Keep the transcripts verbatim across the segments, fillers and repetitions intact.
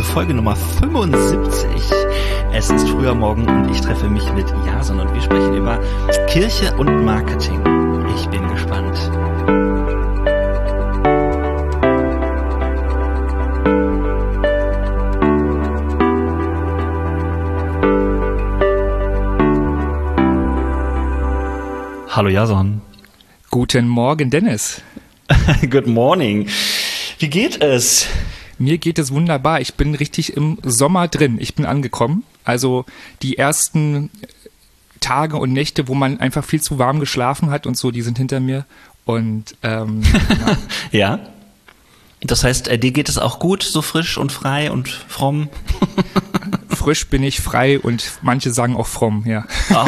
Folge Nummer fünfundsiebzig. Es ist früher Morgen und ich treffe mich mit Jason und wir sprechen über Kirche und Marketing. Ich bin gespannt. Hallo Jason. Guten Morgen, Dennis. Good morning. Wie geht es? Mir geht es wunderbar. Ich bin richtig im Sommer drin. Ich bin angekommen. Also die ersten Tage und Nächte, wo man einfach viel zu warm geschlafen hat und so, die sind hinter mir. Und ähm, ja. ja. Das heißt, dir geht es auch gut, so frisch und frei und fromm? Frisch bin ich, frei und manche sagen auch fromm, ja. Oh.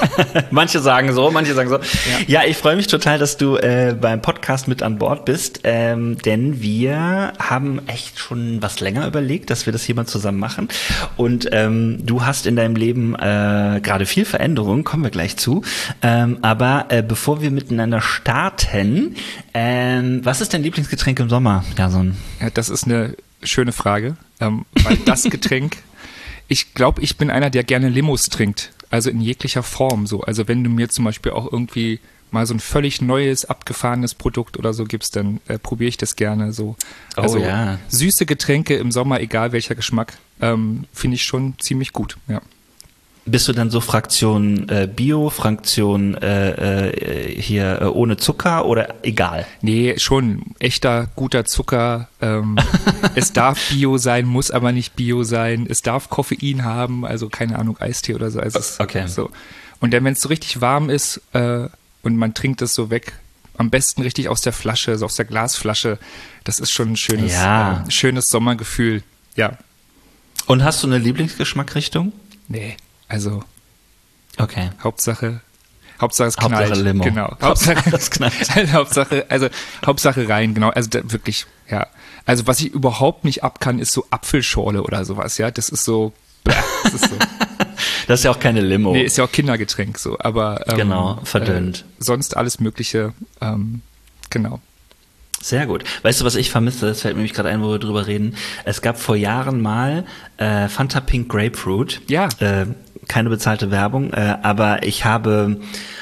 Manche sagen so, manche sagen so. Ja, ja, ich freue mich total, dass du äh, beim Podcast mit an Bord bist, ähm, denn wir haben echt schon was länger überlegt, dass wir das hier mal zusammen machen. Und ähm, du hast in deinem Leben äh, gerade viel Veränderung, kommen wir gleich zu. Ähm, aber äh, bevor wir miteinander starten, ähm, was ist dein Lieblingsgetränk im Sommer, Jason? Ja, das ist eine schöne Frage, ähm, weil das Getränk ich glaube, ich bin einer, der gerne Limos trinkt, also in jeglicher Form so. Also wenn du mir zum Beispiel auch irgendwie mal so ein völlig neues, abgefahrenes Produkt oder so gibst, dann äh, probiere ich das gerne so. Oh, also ja. Süße Getränke im Sommer, egal welcher Geschmack, ähm, finde ich schon ziemlich gut, ja. Bist du dann so Fraktion äh, Bio, Fraktion äh, äh, hier äh, ohne Zucker oder egal? Nee, schon echter, guter Zucker. Ähm, es darf Bio sein, muss aber nicht Bio sein. Es darf Koffein haben, also keine Ahnung, Eistee oder so. Also es, okay. So. Und dann, wenn es so richtig warm ist äh, und man trinkt es so weg, am besten richtig aus der Flasche, so aus der Glasflasche, das ist schon ein schönes, ja. äh, schönes Sommergefühl. Ja. Und hast du eine Lieblingsgeschmackrichtung? Nee. Also, okay. Hauptsache, Hauptsache es knallt. Hauptsache Limo. Genau. Hauptsache, das knallt. Hauptsache, also, Hauptsache rein, genau. Also, da, wirklich, ja. Also, was ich überhaupt nicht ab kann, ist so Apfelschorle oder sowas, ja. Das ist so, bläh, das ist so. Das ist ja auch keine Limo. Nee, ist ja auch Kindergetränk, so, aber, ähm, genau, verdünnt. Äh, sonst alles Mögliche, ähm, genau. Sehr gut. Weißt du, was ich vermisse? Das fällt mir nämlich gerade ein, wo wir drüber reden. Es gab vor Jahren mal äh, Fanta Pink Grapefruit. Ja. Äh, keine bezahlte Werbung, äh, aber ich habe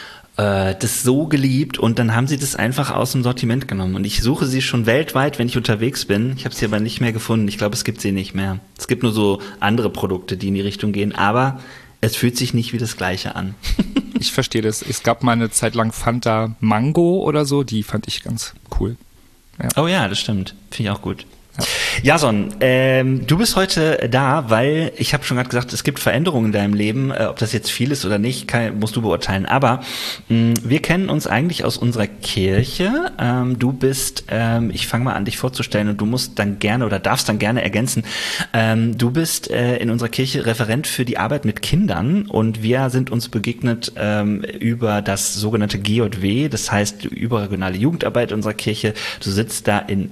äh, das so geliebt und dann haben sie das einfach aus dem Sortiment genommen. Und ich suche sie schon weltweit, wenn ich unterwegs bin. Ich habe sie aber nicht mehr gefunden. Ich glaube, es gibt sie nicht mehr. Es gibt nur so andere Produkte, die in die Richtung gehen, aber es fühlt sich nicht wie das Gleiche an. Ich verstehe das. Es gab mal eine Zeit lang Fanta Mango oder so, die fand ich ganz cool. Ja. Oh ja, das stimmt. Finde ich auch gut. Ja. Jason, ähm, du bist heute da, weil ich habe schon gerade gesagt, es gibt Veränderungen in deinem Leben, äh, ob das jetzt viel ist oder nicht, kann, musst du beurteilen. Aber mh, wir kennen uns eigentlich aus unserer Kirche. Ähm, du bist, ähm, ich fange mal an, dich vorzustellen und du musst dann gerne oder darfst dann gerne ergänzen. Ähm, du bist äh, in unserer Kirche Referent für die Arbeit mit Kindern und wir sind uns begegnet ähm, über das sogenannte G J W, das heißt überregionale Jugendarbeit unserer Kirche. Du sitzt da in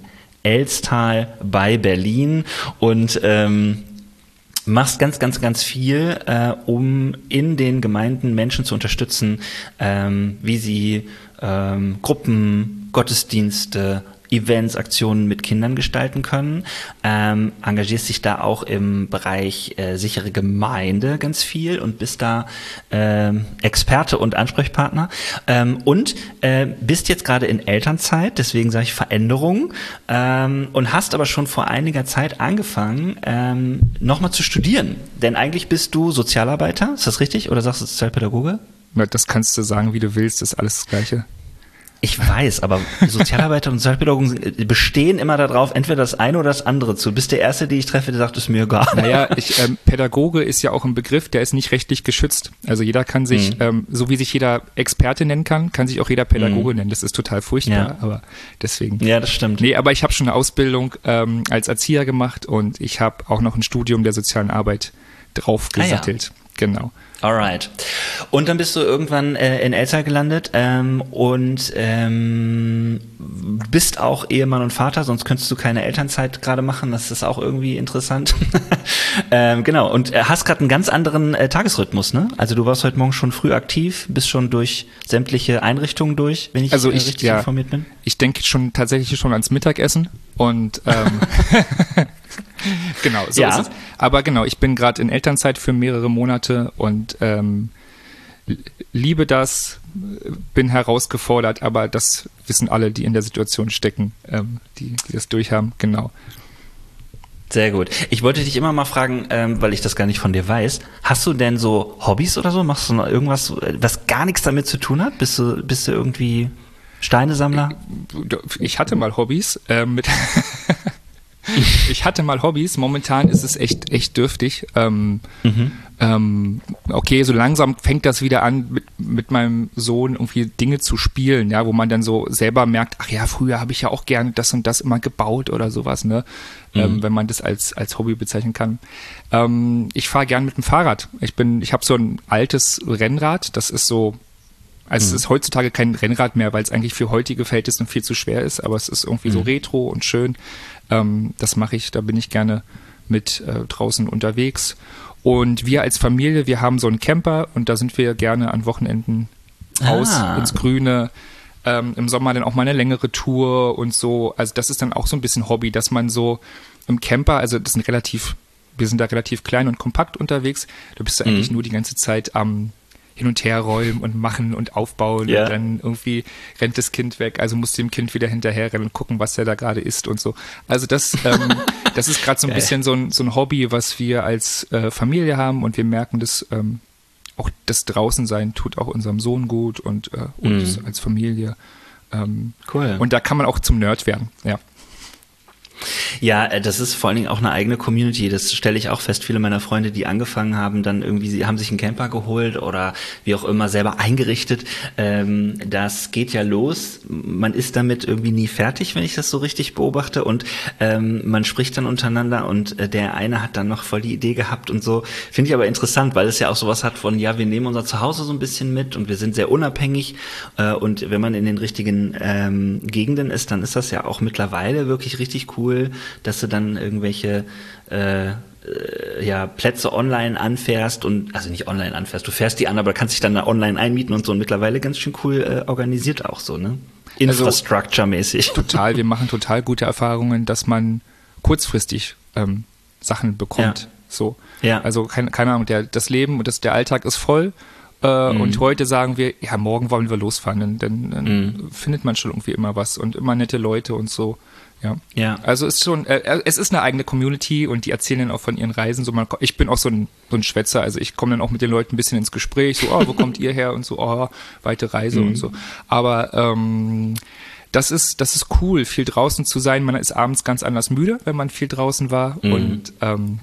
Elstal bei Berlin und ähm, machst ganz, ganz, ganz viel, äh, um in den Gemeinden Menschen zu unterstützen, ähm, wie sie ähm, Gruppen, Gottesdienste, Events, Aktionen mit Kindern gestalten können. Ähm, engagierst dich da auch im Bereich äh, sichere Gemeinde ganz viel und bist da ähm, Experte und Ansprechpartner. Ähm, und äh, bist jetzt gerade in Elternzeit, deswegen sage ich Veränderung, ähm, und hast aber schon vor einiger Zeit angefangen, ähm, nochmal zu studieren. Denn eigentlich bist du Sozialarbeiter, ist das richtig? Oder sagst du Sozialpädagoge? Ja, das kannst du sagen, wie du willst, ist alles das Gleiche. Ich weiß, aber Sozialarbeiter und Sozialpädagogen bestehen immer darauf, entweder das eine oder das andere zu. Du bist der Erste, den ich treffe, der sagt, es ist mir egal. Naja, ich, ähm, Pädagoge ist ja auch ein Begriff, der ist nicht rechtlich geschützt. Also jeder kann sich, mhm. ähm, so wie sich jeder Experte nennen kann, kann sich auch jeder Pädagoge mhm. nennen. Das ist total furchtbar, ja. aber deswegen. Ja, das stimmt. Nee, aber ich habe schon eine Ausbildung ähm, als Erzieher gemacht und ich habe auch noch ein Studium der sozialen Arbeit draufgesattelt. Ah, ja. Genau. Alright. Und dann bist du irgendwann äh, in Elstal gelandet ähm, und ähm, bist auch Ehemann und Vater, sonst könntest du keine Elternzeit gerade machen. Das ist auch irgendwie interessant. ähm, genau. Und äh, hast gerade einen ganz anderen äh, Tagesrhythmus, ne? Also du warst heute Morgen schon früh aktiv, bist schon durch sämtliche Einrichtungen durch, wenn ich, also äh, ich richtig ja, informiert bin. Ich denke schon tatsächlich schon ans Mittagessen. Und ähm, genau, so ja. ist es. Aber genau, ich bin gerade in Elternzeit für mehrere Monate und ähm, liebe das, bin herausgefordert, aber das wissen alle, die in der Situation stecken, ähm, die, die das durchhaben, genau. Sehr gut. Ich wollte dich immer mal fragen, ähm, weil ich das gar nicht von dir weiß, hast du denn so Hobbys oder so? Machst du noch irgendwas, was gar nichts damit zu tun hat? Bist du, bist du irgendwie Steinesammler? Ich, ich hatte mal Hobbys, äh, mit Ich hatte mal Hobbys, momentan ist es echt, echt dürftig. Ähm, mhm. ähm, okay, so langsam fängt das wieder an, mit, mit meinem Sohn irgendwie Dinge zu spielen, ja, wo man dann so selber merkt, ach ja, früher habe ich ja auch gerne das und das immer gebaut oder sowas, ne, mhm. ähm, wenn man das als, als Hobby bezeichnen kann. Ähm, ich fahre gern mit dem Fahrrad. Ich bin, ich habe so ein altes Rennrad, das ist so, also mhm. es ist heutzutage kein Rennrad mehr, weil es eigentlich für heutige Verhältnisse viel zu schwer ist, aber es ist irgendwie mhm. so retro und schön. Ähm, das mache ich, da bin ich gerne mit äh, draußen unterwegs. Und wir als Familie, wir haben so einen Camper und da sind wir gerne an Wochenenden raus ah. ins Grüne. Ähm, im Sommer dann auch mal eine längere Tour und so. Also das ist dann auch so ein bisschen Hobby, dass man so im Camper, also das sind relativ, wir sind da relativ klein und kompakt unterwegs. Da bist du eigentlich mhm. nur die ganze Zeit am hin und her räumen und machen und aufbauen ja. und dann irgendwie rennt das Kind weg, also musst du dem Kind wieder hinterher rennen und gucken, was der da gerade isst und so. Also das, ähm, das ist gerade so ein Geil. bisschen so ein, so ein Hobby, was wir als äh, Familie haben und wir merken, dass ähm, auch das Draußensein tut auch unserem Sohn gut und äh, uns mhm. als Familie. Ähm, cool. Und da kann man auch zum Nerd werden, ja. Ja, das ist vor allen Dingen auch eine eigene Community. Das stelle ich auch fest. Viele meiner Freunde, die angefangen haben, dann irgendwie, sie haben sich einen Camper geholt oder wie auch immer selber eingerichtet. Ähm, das geht ja los. Man ist damit irgendwie nie fertig, wenn ich das so richtig beobachte. Und ähm, man spricht dann untereinander und äh, der eine hat dann noch voll die Idee gehabt und so. Finde ich aber interessant, weil es ja auch sowas hat von, ja, wir nehmen unser Zuhause so ein bisschen mit und wir sind sehr unabhängig. Äh, und wenn man in den richtigen ähm, Gegenden ist, dann ist das ja auch mittlerweile wirklich richtig cool, dass du dann irgendwelche äh, äh, ja, Plätze online anfährst und, also nicht online anfährst, du fährst die an, aber kannst dich dann da online einmieten und so und mittlerweile ganz schön cool äh, organisiert auch so, ne? Infrastructure-mäßig. Also, total, wir machen total gute Erfahrungen, dass man kurzfristig ähm, Sachen bekommt. Ja. So. Ja. Also keine, keine Ahnung, der, das Leben und das, der Alltag ist voll. Uh, mhm. Und heute sagen wir, ja, morgen wollen wir losfahren, dann, dann, dann mhm. findet man schon irgendwie immer was und immer nette Leute und so. Ja. ja. Also es ist schon, äh, es ist eine eigene Community und die erzählen dann auch von ihren Reisen. So man, ich bin auch so ein, so ein Schwätzer, also ich komme dann auch mit den Leuten ein bisschen ins Gespräch, so, oh, wo kommt ihr her? Und so, oh, weite Reise mhm. und so. Aber ähm, das ist, das ist cool, viel draußen zu sein. Man ist abends ganz anders müde, wenn man viel draußen war mhm. und ähm,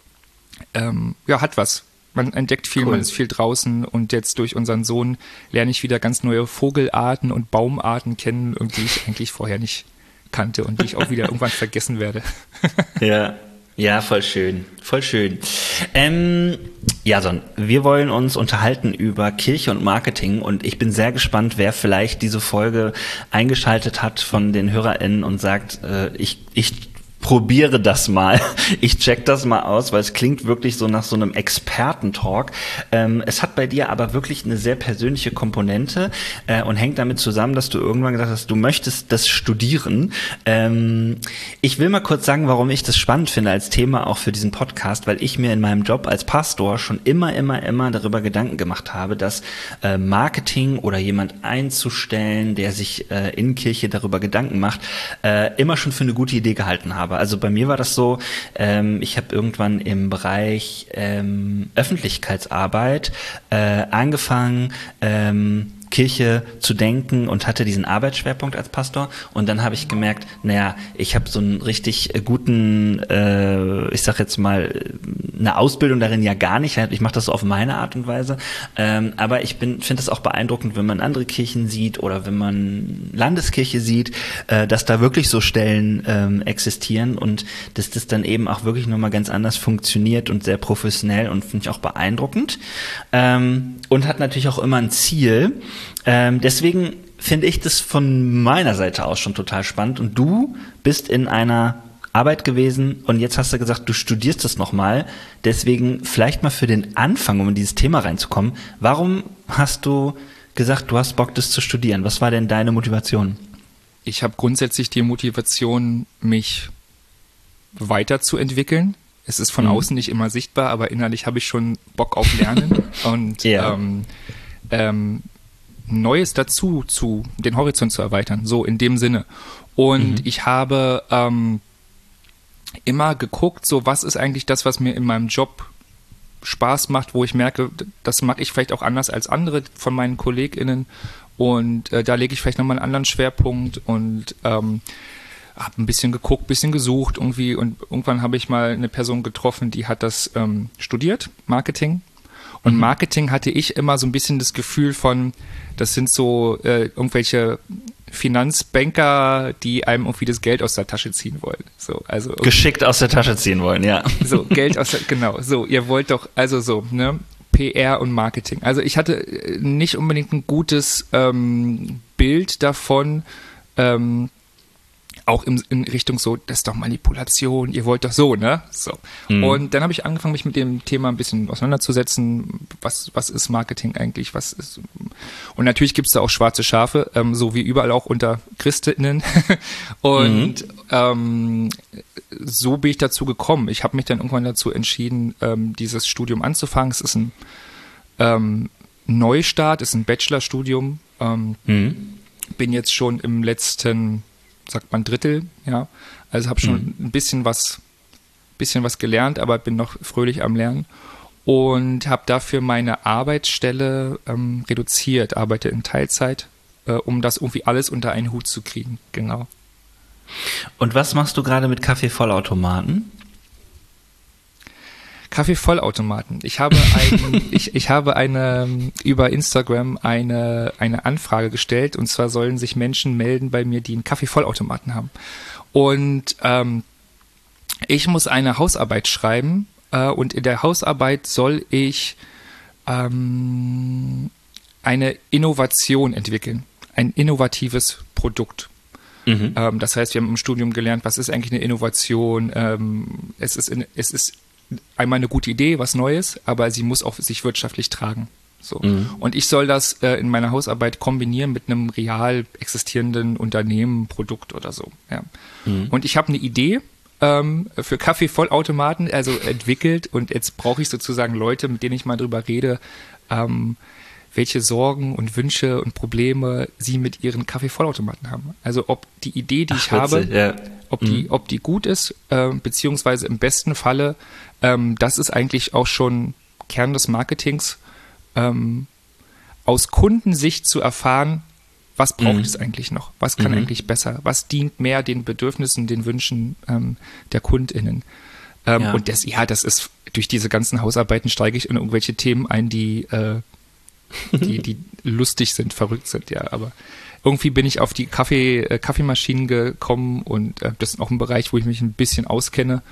ähm, ja, hat was. Man entdeckt viel, cool. man ist viel draußen und jetzt durch unseren Sohn lerne ich wieder ganz neue Vogelarten und Baumarten kennen, die ich eigentlich vorher nicht kannte und die ich auch wieder irgendwann vergessen werde. Ja, ja, voll schön, voll schön. Ähm, Jason, wir wollen uns unterhalten über Kirche und Marketing und ich bin sehr gespannt, wer vielleicht diese Folge eingeschaltet hat von den HörerInnen und sagt, äh, ich, ich probiere das mal. Ich check das mal aus, weil es klingt wirklich so nach so einem Expertentalk. Ähm, es hat bei dir aber wirklich eine sehr persönliche Komponente äh, und hängt damit zusammen, dass du irgendwann gesagt hast, du möchtest das studieren. Ähm, ich will mal kurz sagen, warum ich das spannend finde als Thema auch für diesen Podcast, weil ich mir in meinem Job als Pastor schon immer, immer, immer darüber Gedanken gemacht habe, dass äh, Marketing oder jemand einzustellen, der sich äh, in Kirche darüber Gedanken macht, äh, immer schon für eine gute Idee gehalten habe. Also bei mir war das so, ähm, ich habe irgendwann im Bereich ähm, Öffentlichkeitsarbeit äh, angefangen, ähm, Kirche zu denken und hatte diesen Arbeitsschwerpunkt als Pastor und dann habe ich gemerkt, naja, ich habe so einen richtig guten, äh, ich sag jetzt mal, eine Ausbildung darin ja gar nicht, ich mache das so auf meine Art und Weise, ähm, aber ich bin finde es auch beeindruckend, wenn man andere Kirchen sieht oder wenn man Landeskirche sieht, äh, dass da wirklich so Stellen ähm, existieren und dass das dann eben auch wirklich nochmal ganz anders funktioniert und sehr professionell und finde ich auch beeindruckend ähm, und hat natürlich auch immer ein Ziel. Ähm, deswegen finde ich das von meiner Seite aus schon total spannend. Und du bist in einer Arbeit gewesen und jetzt hast du gesagt, du studierst das nochmal. Deswegen vielleicht mal für den Anfang, um in dieses Thema reinzukommen. Warum hast du gesagt, du hast Bock, das zu studieren? Was war denn deine Motivation? ich habe grundsätzlich die Motivation, mich weiterzuentwickeln. Es ist von mhm. außen nicht immer sichtbar, aber innerlich habe ich schon Bock auf Lernen und yeah. ähm, ähm, Neues dazu, zu den Horizont zu erweitern, so in dem Sinne. Und mhm. ich habe ähm, immer geguckt, so was ist eigentlich das, was mir in meinem Job Spaß macht, wo ich merke, das mag ich vielleicht auch anders als andere von meinen KollegInnen und äh, da lege ich vielleicht nochmal einen anderen Schwerpunkt und ähm, habe ein bisschen geguckt, ein bisschen gesucht irgendwie und irgendwann habe ich mal eine Person getroffen, die hat das ähm, studiert, Marketing. Und mhm. Marketing hatte ich immer so ein bisschen das Gefühl von, das sind so äh, irgendwelche Finanzbanker, die einem irgendwie das Geld aus der Tasche ziehen wollen. So, also geschickt aus der Tasche ziehen wollen, ja. So, Geld aus der, genau, so, ihr wollt doch, also so, ne, P R und Marketing. Also ich hatte nicht unbedingt ein gutes ähm, Bild davon, ähm, auch in, in Richtung so, das ist doch Manipulation, ihr wollt doch so, ne? So. Mhm. Und dann habe ich angefangen, mich mit dem Thema ein bisschen auseinanderzusetzen. Was, was ist Marketing eigentlich? Was ist. Und natürlich gibt es da auch schwarze Schafe, ähm, so wie überall auch unter Christinnen. Und mhm. ähm, so bin ich dazu gekommen. Ich habe mich dann irgendwann dazu entschieden, ähm, dieses Studium anzufangen. Es ist ein ähm, Neustart, es ist ein Bachelorstudium. Ähm, mhm. Bin jetzt schon im letzten, sagt man Drittel, ja. Also habe schon mhm. ein bisschen was, bisschen was gelernt, aber bin noch fröhlich am Lernen und habe dafür meine Arbeitsstelle ähm, reduziert, arbeite in Teilzeit, äh, um das irgendwie alles unter einen Hut zu kriegen, genau. Und was machst du gerade mit Kaffeevollautomaten? Kaffeevollautomaten. Ich habe ein, ich, ich habe eine über Instagram eine eine Anfrage gestellt und zwar sollen sich Menschen melden bei mir, die einen Kaffeevollautomaten haben. Und ähm, ich muss eine Hausarbeit schreiben äh, und in der Hausarbeit soll ich ähm, eine Innovation entwickeln, ein innovatives Produkt. Mhm. Ähm, das heißt, wir haben im Studium gelernt, was ist eigentlich eine Innovation? Ähm, es ist in, es ist einmal eine gute Idee, was Neues, aber sie muss auch sich wirtschaftlich tragen. So. Mhm. Und ich soll das äh, in meiner Hausarbeit kombinieren mit einem real existierenden Unternehmen, Produkt oder so. Ja. Mhm. Und ich habe eine Idee ähm, für Kaffeevollautomaten, also entwickelt und jetzt brauche ich sozusagen Leute, mit denen ich mal drüber rede, ähm, welche Sorgen und Wünsche und Probleme sie mit ihren Kaffeevollautomaten haben. Also ob die Idee, die Ach, ich habe, ja. ob, mhm. die, ob die gut ist, äh, beziehungsweise im besten Falle, ähm, das ist eigentlich auch schon Kern des Marketings, ähm, aus Kundensicht zu erfahren, was braucht mhm. es eigentlich noch, was kann mhm. eigentlich besser, was dient mehr den Bedürfnissen, den Wünschen ähm, der KundInnen. Ähm, ja. Und das, ja, das ist, durch diese ganzen Hausarbeiten steige ich in irgendwelche Themen ein, die äh, die, die lustig sind, verrückt sind, ja, aber irgendwie bin ich auf die Kaffee, äh, Kaffeemaschinen gekommen und äh, das ist auch ein Bereich, wo ich mich ein bisschen auskenne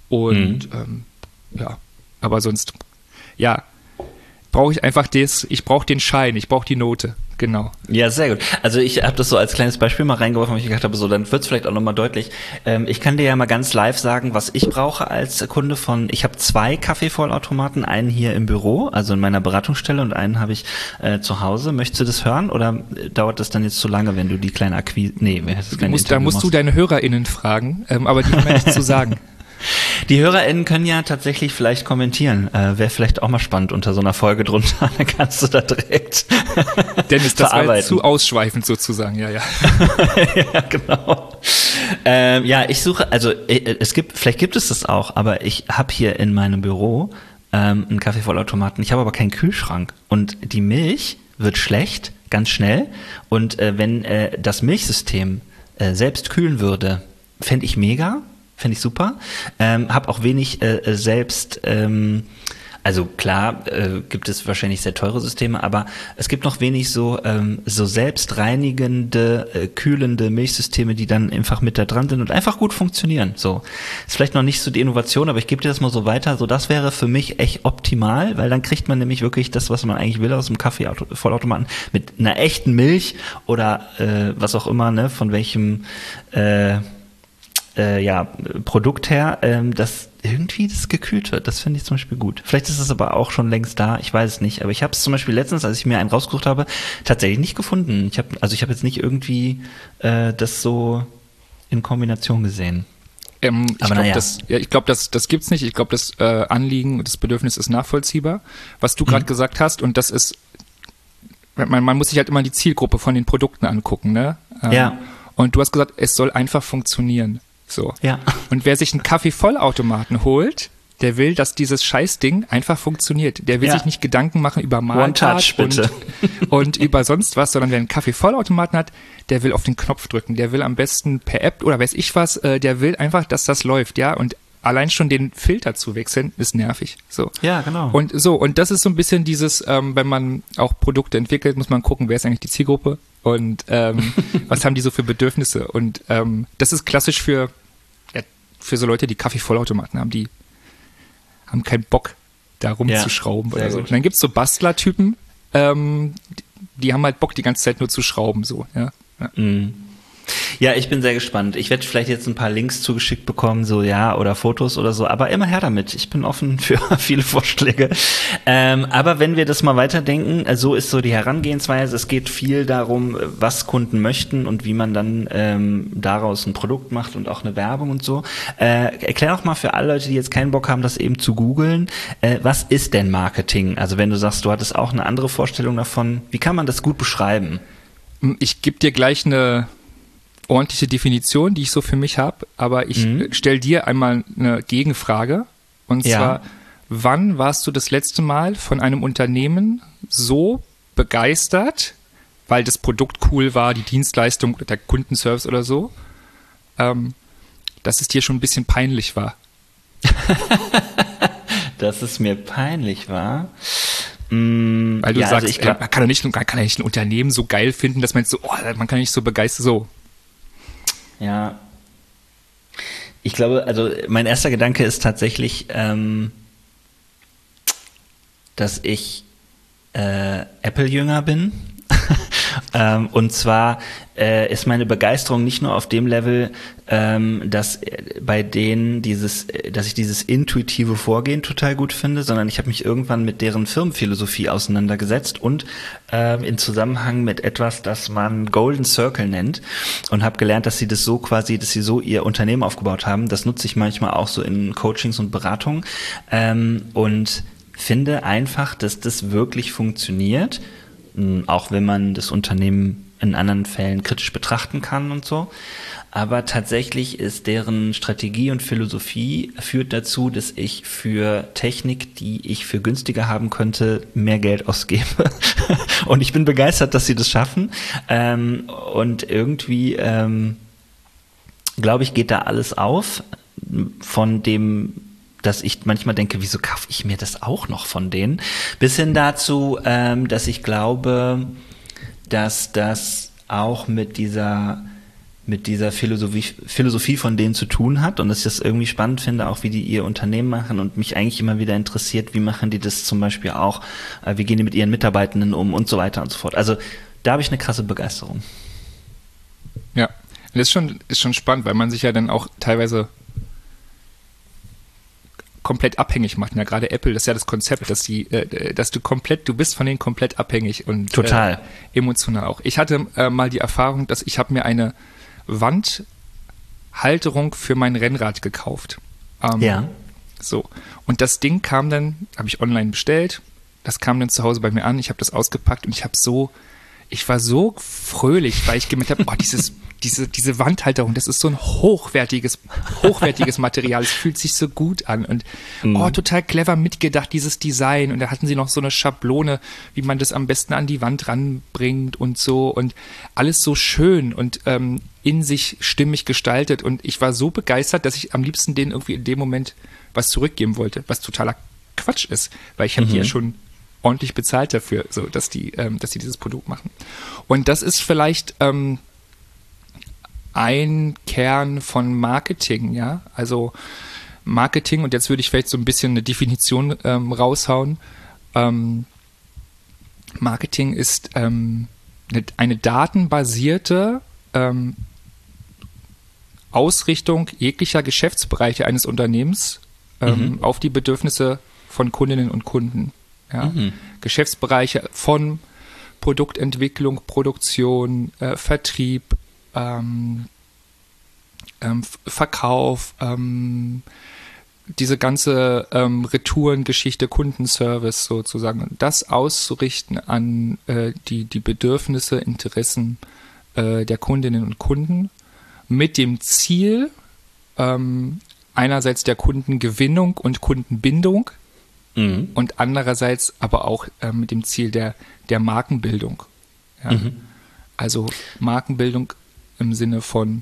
und mhm. ähm, ja, aber sonst, ja, brauche ich einfach das, ich brauche den Schein, ich brauche die Note, genau. Ja, sehr gut. Also ich habe das so als kleines Beispiel mal reingeworfen, weil ich gedacht habe, so, dann wird es vielleicht auch nochmal deutlich. Ähm, ich kann dir ja mal ganz live sagen, was ich brauche als Kunde von, ich habe zwei Kaffeevollautomaten, einen hier im Büro, also in meiner Beratungsstelle und einen habe ich äh, zu Hause. Möchtest du das hören oder dauert das dann jetzt zu lange, wenn du die kleine Akquise, nee, das du musst, da musst machst. Du deine HörerInnen fragen, ähm, aber die haben ja nichts zu sagen. Die HörerInnen können ja tatsächlich vielleicht kommentieren. Äh, Wäre vielleicht auch mal spannend unter so einer Folge drunter. Dann kannst du da direkt Dennis, das war jetzt zu ausschweifend sozusagen, ja, ja. Ja, genau. Ähm, ja, ich suche, also es gibt, vielleicht gibt es das auch, aber ich habe hier in meinem Büro ähm, einen Kaffeevollautomaten. Ich habe aber keinen Kühlschrank. Und die Milch wird schlecht, ganz schnell. Und äh, wenn äh, das Milchsystem äh, selbst kühlen würde, fände ich mega. Finde ich super. Ähm, hab auch wenig äh, selbst, ähm, also klar äh, gibt es wahrscheinlich sehr teure Systeme, aber es gibt noch wenig so ähm, so selbstreinigende, äh, kühlende Milchsysteme, die dann einfach mit da dran sind und einfach gut funktionieren. So ist vielleicht noch nicht so die Innovation, aber ich gebe dir das mal so weiter. So, das wäre für mich echt optimal, weil dann kriegt man nämlich wirklich das, was man eigentlich will aus dem Kaffeevollautomaten mit einer echten Milch oder äh, was auch immer, ne, von welchem äh, Äh, ja, Produkt her, ähm, das irgendwie das gekühlt wird. Das finde ich zum Beispiel gut. Vielleicht ist es aber auch schon längst da, ich weiß es nicht. Aber ich habe es zum Beispiel letztens, als ich mir einen rausgesucht habe, tatsächlich nicht gefunden. Ich habe, also ich habe jetzt nicht irgendwie äh, das so in Kombination gesehen. Ähm, ich glaube, naja. das, ja, ich glaub, das, das gibt's nicht. Ich glaube, das äh, Anliegen und das Bedürfnis ist nachvollziehbar. Was du gerade mhm. gesagt hast, und das ist, man, man muss sich halt immer die Zielgruppe von den Produkten angucken, ne? Ähm, ja. Und du hast gesagt, es soll einfach funktionieren. So. Ja. Und wer sich einen Kaffeevollautomaten holt, der will, dass dieses Scheißding einfach funktioniert. Der will ja. sich nicht Gedanken machen über Maltat und, und über sonst was, sondern wer einen Kaffeevollautomaten hat, der will auf den Knopf drücken. Der will am besten per App oder weiß ich was, äh, der will einfach, dass das läuft, ja. Und allein schon den Filter zu wechseln, ist nervig. So. Ja, genau. Und so, und das ist so ein bisschen dieses, ähm, wenn man auch Produkte entwickelt, muss man gucken, wer ist eigentlich die Zielgruppe und ähm, was haben die so für Bedürfnisse. Und ähm, das ist klassisch für, ja, für so Leute, die Kaffeevollautomaten haben, die haben keinen Bock, da rumzuschrauben ja, oder so. Und dann gibt's so Bastlertypen, ähm, die, die haben halt Bock, die ganze Zeit nur zu schrauben, so, ja. Ja. Mm. Ja, ich bin sehr gespannt. Ich werde vielleicht jetzt ein paar Links zugeschickt bekommen, so ja, oder Fotos oder so, aber immer her damit. Ich bin offen für viele Vorschläge. Ähm, aber wenn wir das mal weiterdenken, also so ist so die Herangehensweise. Es geht viel darum, was Kunden möchten und wie man dann ähm, daraus ein Produkt macht und auch eine Werbung und so. Äh, erklär auch mal für alle Leute, die jetzt keinen Bock haben, das eben zu googeln, äh, was ist denn Marketing? Also wenn du sagst, du hattest auch eine andere Vorstellung davon, wie kann man das gut beschreiben? Ich gebe dir gleich eine ordentliche Definition, die ich so für mich habe, aber ich mhm. stelle dir einmal eine Gegenfrage und ja. zwar, wann warst du das letzte Mal von einem Unternehmen so begeistert, weil das Produkt cool war, die Dienstleistung oder der Kundenservice oder so, ähm, dass es dir schon ein bisschen peinlich war? Dass es mir peinlich war? Mm, weil du ja, sagst, also ich glaub, ey, man kann doch nicht, man kann ja nicht ein Unternehmen so geil finden, dass man jetzt so, oh, man kann nicht so begeistert, so. Ja, ich glaube, also mein erster Gedanke ist tatsächlich, ähm, dass ich äh, Apple-Jünger bin. ähm, und zwar äh, ist meine Begeisterung nicht nur auf dem Level, ähm, dass äh, bei denen dieses, äh, dass ich dieses intuitive Vorgehen total gut finde, sondern ich habe mich irgendwann mit deren Firmenphilosophie auseinandergesetzt und äh, in Zusammenhang mit etwas, das man Golden Circle nennt, und habe gelernt, dass sie das so quasi, dass sie so ihr Unternehmen aufgebaut haben. Das nutze ich manchmal auch so in Coachings und Beratungen ähm, und finde einfach, dass das wirklich funktioniert, auch wenn man das Unternehmen in anderen Fällen kritisch betrachten kann und so. Aber tatsächlich ist deren Strategie und Philosophie führt dazu, dass ich für Technik, die ich für günstiger haben könnte, mehr Geld ausgebe. Und ich bin begeistert, dass sie das schaffen. Ähm, und irgendwie, ähm, glaube ich, geht da alles auf von dem, dass ich manchmal denke, wieso kaufe ich mir das auch noch von denen? Bis hin dazu, ähm, dass ich glaube, dass das auch mit dieser mit dieser Philosophie, Philosophie von denen zu tun hat und dass ich das irgendwie spannend finde, auch wie die ihr Unternehmen machen und mich eigentlich immer wieder interessiert, wie machen die das zum Beispiel auch, äh, wie gehen die mit ihren Mitarbeitenden um und so weiter und so fort. Also da habe ich eine krasse Begeisterung. Ja, das ist schon, ist schon spannend, weil man sich ja dann auch teilweise komplett abhängig macht. Ja, gerade Apple, das ist ja das Konzept, dass die, äh, dass du komplett, du bist von denen komplett abhängig und total äh, emotional auch. Ich hatte äh, mal die Erfahrung, dass ich habe mir eine Wandhalterung für mein Rennrad gekauft. Ähm, ja. So. Und das Ding kam dann, habe ich online bestellt, das kam dann zu Hause bei mir an, ich habe das ausgepackt und ich habe so, ich war so fröhlich, weil ich gemerkt habe, oh, dieses Diese, diese Wandhalterung, das ist so ein hochwertiges, hochwertiges Material. Es fühlt sich so gut an und mhm. oh, total clever mitgedacht, dieses Design. Und da hatten sie noch so eine Schablone, wie man das am besten an die Wand ranbringt und so. Und alles so schön und ähm, in sich stimmig gestaltet. Und ich war so begeistert, dass ich am liebsten denen irgendwie in dem Moment was zurückgeben wollte, was totaler Quatsch ist, weil ich habe mhm. die ja schon ordentlich bezahlt dafür, so dass die, ähm, dass die dieses Produkt machen. Und das ist vielleicht ähm, ein Kern von Marketing, ja, also Marketing, und jetzt würde ich vielleicht so ein bisschen eine Definition ähm, raushauen. Ähm, Marketing ist ähm, eine, eine datenbasierte ähm, Ausrichtung jeglicher Geschäftsbereiche eines Unternehmens ähm, Mhm. auf die Bedürfnisse von Kundinnen und Kunden. Ja? Mhm. Geschäftsbereiche von Produktentwicklung, Produktion, äh, Vertrieb, ähm, ähm, Verkauf, ähm, diese ganze ähm, Retourengeschichte, Kundenservice sozusagen, das auszurichten an äh, die, die Bedürfnisse, Interessen äh, der Kundinnen und Kunden mit dem Ziel ähm, einerseits der Kundengewinnung und Kundenbindung Mhm. und andererseits aber auch äh, mit dem Ziel der, der Markenbildung. Ja? Mhm. Also Markenbildung im Sinne von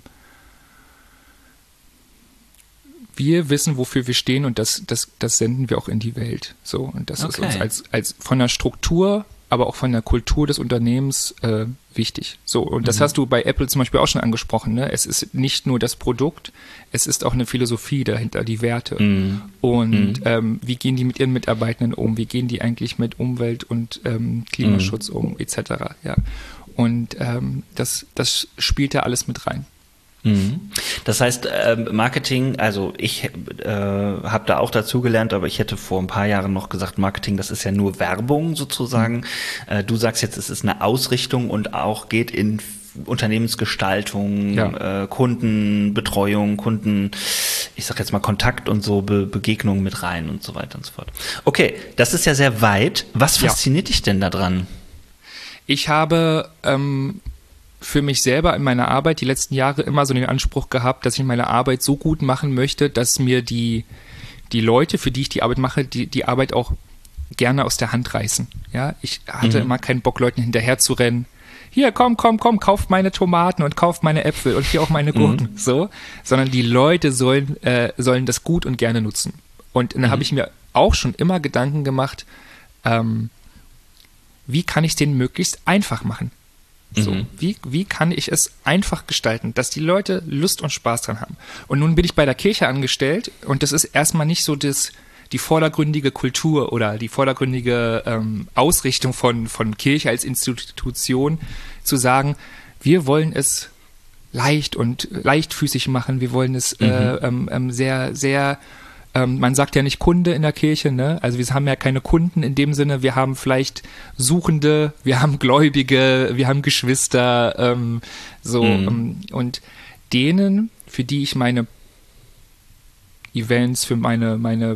wir wissen, wofür wir stehen und das, das, das senden wir auch in die Welt. So, und das ist Okay. uns als, als von der Struktur, aber auch von der Kultur des Unternehmens äh, wichtig. So, und das Mhm. hast du bei Apple zum Beispiel auch schon angesprochen. Ne? Es ist nicht nur das Produkt, es ist auch eine Philosophie dahinter, die Werte. Mhm. Und Mhm. ähm, wie gehen die mit ihren Mitarbeitenden um? Wie gehen die eigentlich mit Umwelt- und ähm, Klimaschutz um, et cetera. Ja. Und ähm, das, das spielt da alles mit rein. Mhm. Das heißt, ähm, Marketing, also ich äh, habe da auch dazugelernt, aber ich hätte vor ein paar Jahren noch gesagt, Marketing, das ist ja nur Werbung sozusagen. Mhm. Äh, du sagst jetzt, es ist eine Ausrichtung und auch geht in Unternehmensgestaltung, Ja. äh, Kundenbetreuung, Kunden, ich sag jetzt mal Kontakt und so, Be- Begegnungen mit rein und so weiter und so fort. Okay, das ist ja sehr weit. Was Ja. fasziniert dich denn daran? Ich habe ähm, für mich selber in meiner Arbeit die letzten Jahre immer so den Anspruch gehabt, dass ich meine Arbeit so gut machen möchte, dass mir die, die Leute, für die ich die Arbeit mache, die, die Arbeit auch gerne aus der Hand reißen. Ja, ich hatte Mhm. immer keinen Bock, Leuten hinterher zu rennen. Hier, komm, komm, komm, kauft meine Tomaten und kauft meine Äpfel und hier auch meine Gurken, Mhm. so. Sondern die Leute sollen, äh, sollen das gut und gerne nutzen. Und dann Mhm. habe ich mir auch schon immer Gedanken gemacht, ähm, wie kann ich es denen möglichst einfach machen? So, Mhm. wie, wie kann ich es einfach gestalten, dass die Leute Lust und Spaß dran haben? Und nun bin ich bei der Kirche angestellt und das ist erstmal nicht so das, die vordergründige Kultur oder die vordergründige ähm, Ausrichtung von, von Kirche als Institution, zu sagen, wir wollen es leicht und leichtfüßig machen, wir wollen es Mhm. äh, ähm, ähm, sehr, sehr ähm, man sagt ja nicht Kunde in der Kirche, ne? Also wir haben ja keine Kunden in dem Sinne, wir haben vielleicht Suchende, wir haben Gläubige, wir haben Geschwister, ähm, so Mhm. ähm, und denen, für die ich meine Events, für meine, meine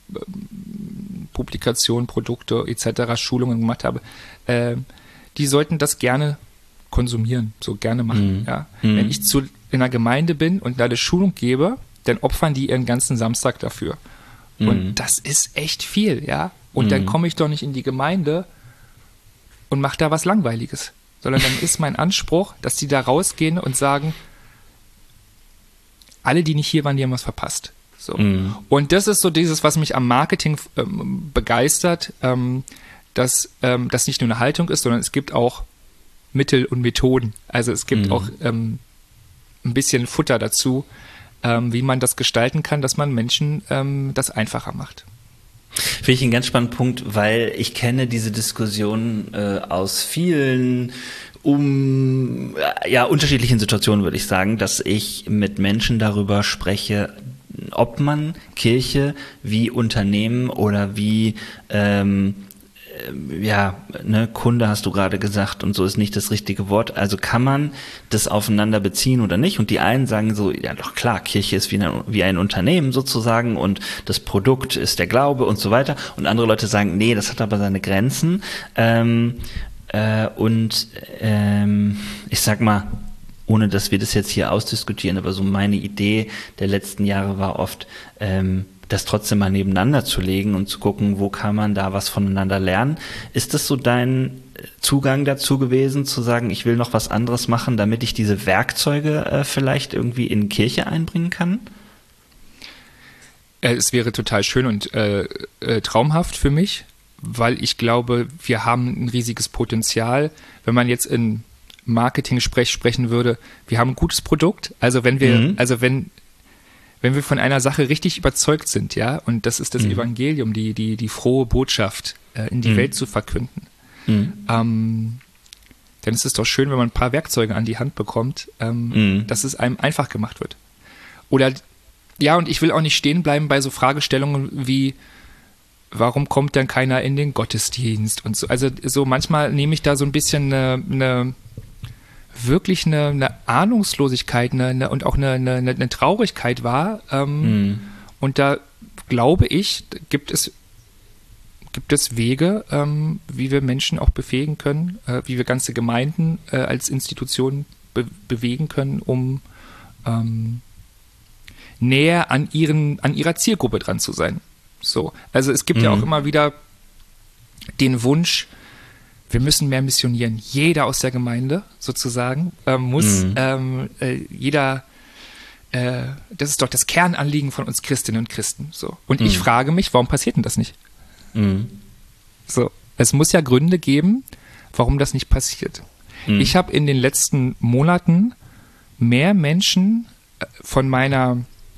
ähm, Publikationen, Produkte et cetera, Schulungen gemacht habe, äh, die sollten das gerne konsumieren, so gerne machen. Mhm. Ja? Mhm. Wenn ich zu, in einer Gemeinde bin und da eine Schulung gebe, dann opfern die ihren ganzen Samstag dafür. Und Mhm. das ist echt viel, ja. Und Mhm. dann komme ich doch nicht in die Gemeinde und mache da was Langweiliges. Sondern dann ist mein Anspruch, dass die da rausgehen und sagen, alle, die nicht hier waren, die haben was verpasst. So. Mhm. Und das ist so dieses, was mich am Marketing ähm, begeistert, ähm, dass ähm, das nicht nur eine Haltung ist, sondern es gibt auch Mittel und Methoden. Also es gibt Mhm. auch ähm, ein bisschen Futter dazu, ähm, wie man das gestalten kann, dass man Menschen ähm, das einfacher macht. Finde ich einen ganz spannenden Punkt, weil ich kenne diese Diskussion äh, aus vielen um äh, ja unterschiedlichen Situationen, würde ich sagen, dass ich mit Menschen darüber spreche, ob man Kirche wie Unternehmen oder wie ähm, ja, ne, Kunde hast du gerade gesagt und so ist nicht das richtige Wort. Also kann man das aufeinander beziehen oder nicht? Und die einen sagen so, ja doch klar, Kirche ist wie ein, wie ein Unternehmen sozusagen und das Produkt ist der Glaube und so weiter. Und andere Leute sagen, nee, das hat aber seine Grenzen. Ähm, äh, und ähm, ich sag mal, ohne dass wir das jetzt hier ausdiskutieren, aber so meine Idee der letzten Jahre war oft, ähm, das trotzdem mal nebeneinander zu legen und zu gucken, wo kann man da was voneinander lernen. Ist das so dein Zugang dazu gewesen, zu sagen, ich will noch was anderes machen, damit ich diese Werkzeuge äh, vielleicht irgendwie in Kirche einbringen kann? Äh, es wäre total schön und äh, äh, traumhaft für mich, weil ich glaube, wir haben ein riesiges Potenzial. Wenn man jetzt in Marketing-Sprech sprechen würde, wir haben ein gutes Produkt. Also wenn wir, Mhm. also wenn Wenn wir von einer Sache richtig überzeugt sind, ja, und das ist das Mhm. Evangelium, die, die, die frohe Botschaft äh, in die Mhm. Welt zu verkünden, Mhm. ähm, dann ist es doch schön, wenn man ein paar Werkzeuge an die Hand bekommt, ähm, Mhm. dass es einem einfach gemacht wird. Oder ja, und ich will auch nicht stehen bleiben bei so Fragestellungen wie, warum kommt denn keiner in den Gottesdienst und so. Also so manchmal nehme ich da so ein bisschen eine, eine wirklich eine, eine Ahnungslosigkeit eine, eine, und auch eine, eine, eine Traurigkeit wahr. Ähm, mhm. Und da glaube ich, gibt es gibt es Wege, ähm, wie wir Menschen auch befähigen können, äh, wie wir ganze Gemeinden äh, als Institutionen be- bewegen können, um ähm, näher an ihren, an ihrer Zielgruppe dran zu sein. So, also es gibt mhm. ja auch immer wieder den Wunsch, wir müssen mehr missionieren. Jeder aus der Gemeinde sozusagen ähm, muss, mhm. ähm, äh, jeder, äh, das ist doch das Kernanliegen von uns Christinnen und Christen. So. Und mhm. ich frage mich, warum passiert denn das nicht? Mhm. So, es muss ja Gründe geben, warum das nicht passiert. Mhm. Ich habe in den letzten Monaten mehr Menschen von meiner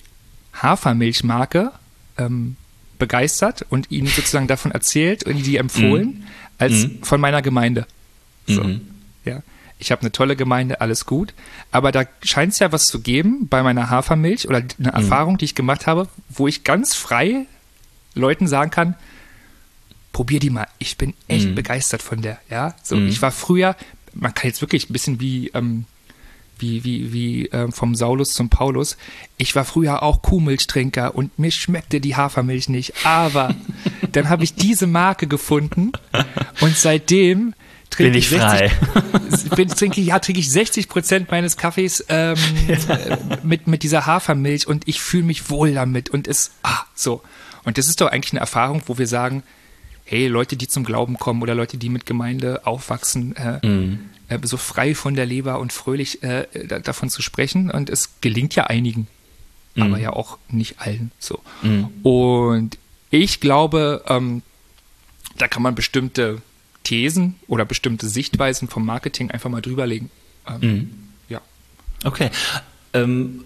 Hafermilchmarke ähm, begeistert und ihnen sozusagen davon erzählt und die empfohlen, mhm. als mhm. von meiner Gemeinde. So, mhm. ja. Ich habe eine tolle Gemeinde, alles gut, aber da scheint es ja was zu geben bei meiner Hafermilch oder eine Erfahrung, mhm. die ich gemacht habe, wo ich ganz frei Leuten sagen kann, probier die mal, ich bin echt mhm. begeistert von der, ja. So, mhm. ich war früher, man kann jetzt wirklich ein bisschen wie, ähm, wie, wie, wie ähm, vom Saulus zum Paulus, ich war früher auch Kuhmilchtrinker und mir schmeckte die Hafermilch nicht, aber dann habe ich diese Marke gefunden und seitdem trinke bin ich frei. sechzig, bin, trinke, ja, trinke ich sechzig Prozent meines Kaffees ähm, äh, mit, mit dieser Hafermilch und ich fühle mich wohl damit und es, ah, so. Und das ist doch eigentlich eine Erfahrung, wo wir sagen, hey, Leute, die zum Glauben kommen oder Leute, die mit Gemeinde aufwachsen, äh, mm. äh, so frei von der Leber und fröhlich äh, da, davon zu sprechen. Und es gelingt ja einigen, mm. aber ja auch nicht allen. So. Mm. Und ich glaube, ähm, da kann man bestimmte Thesen oder bestimmte Sichtweisen vom Marketing einfach mal drüberlegen. Ähm, mm. Ja. Okay. Ähm,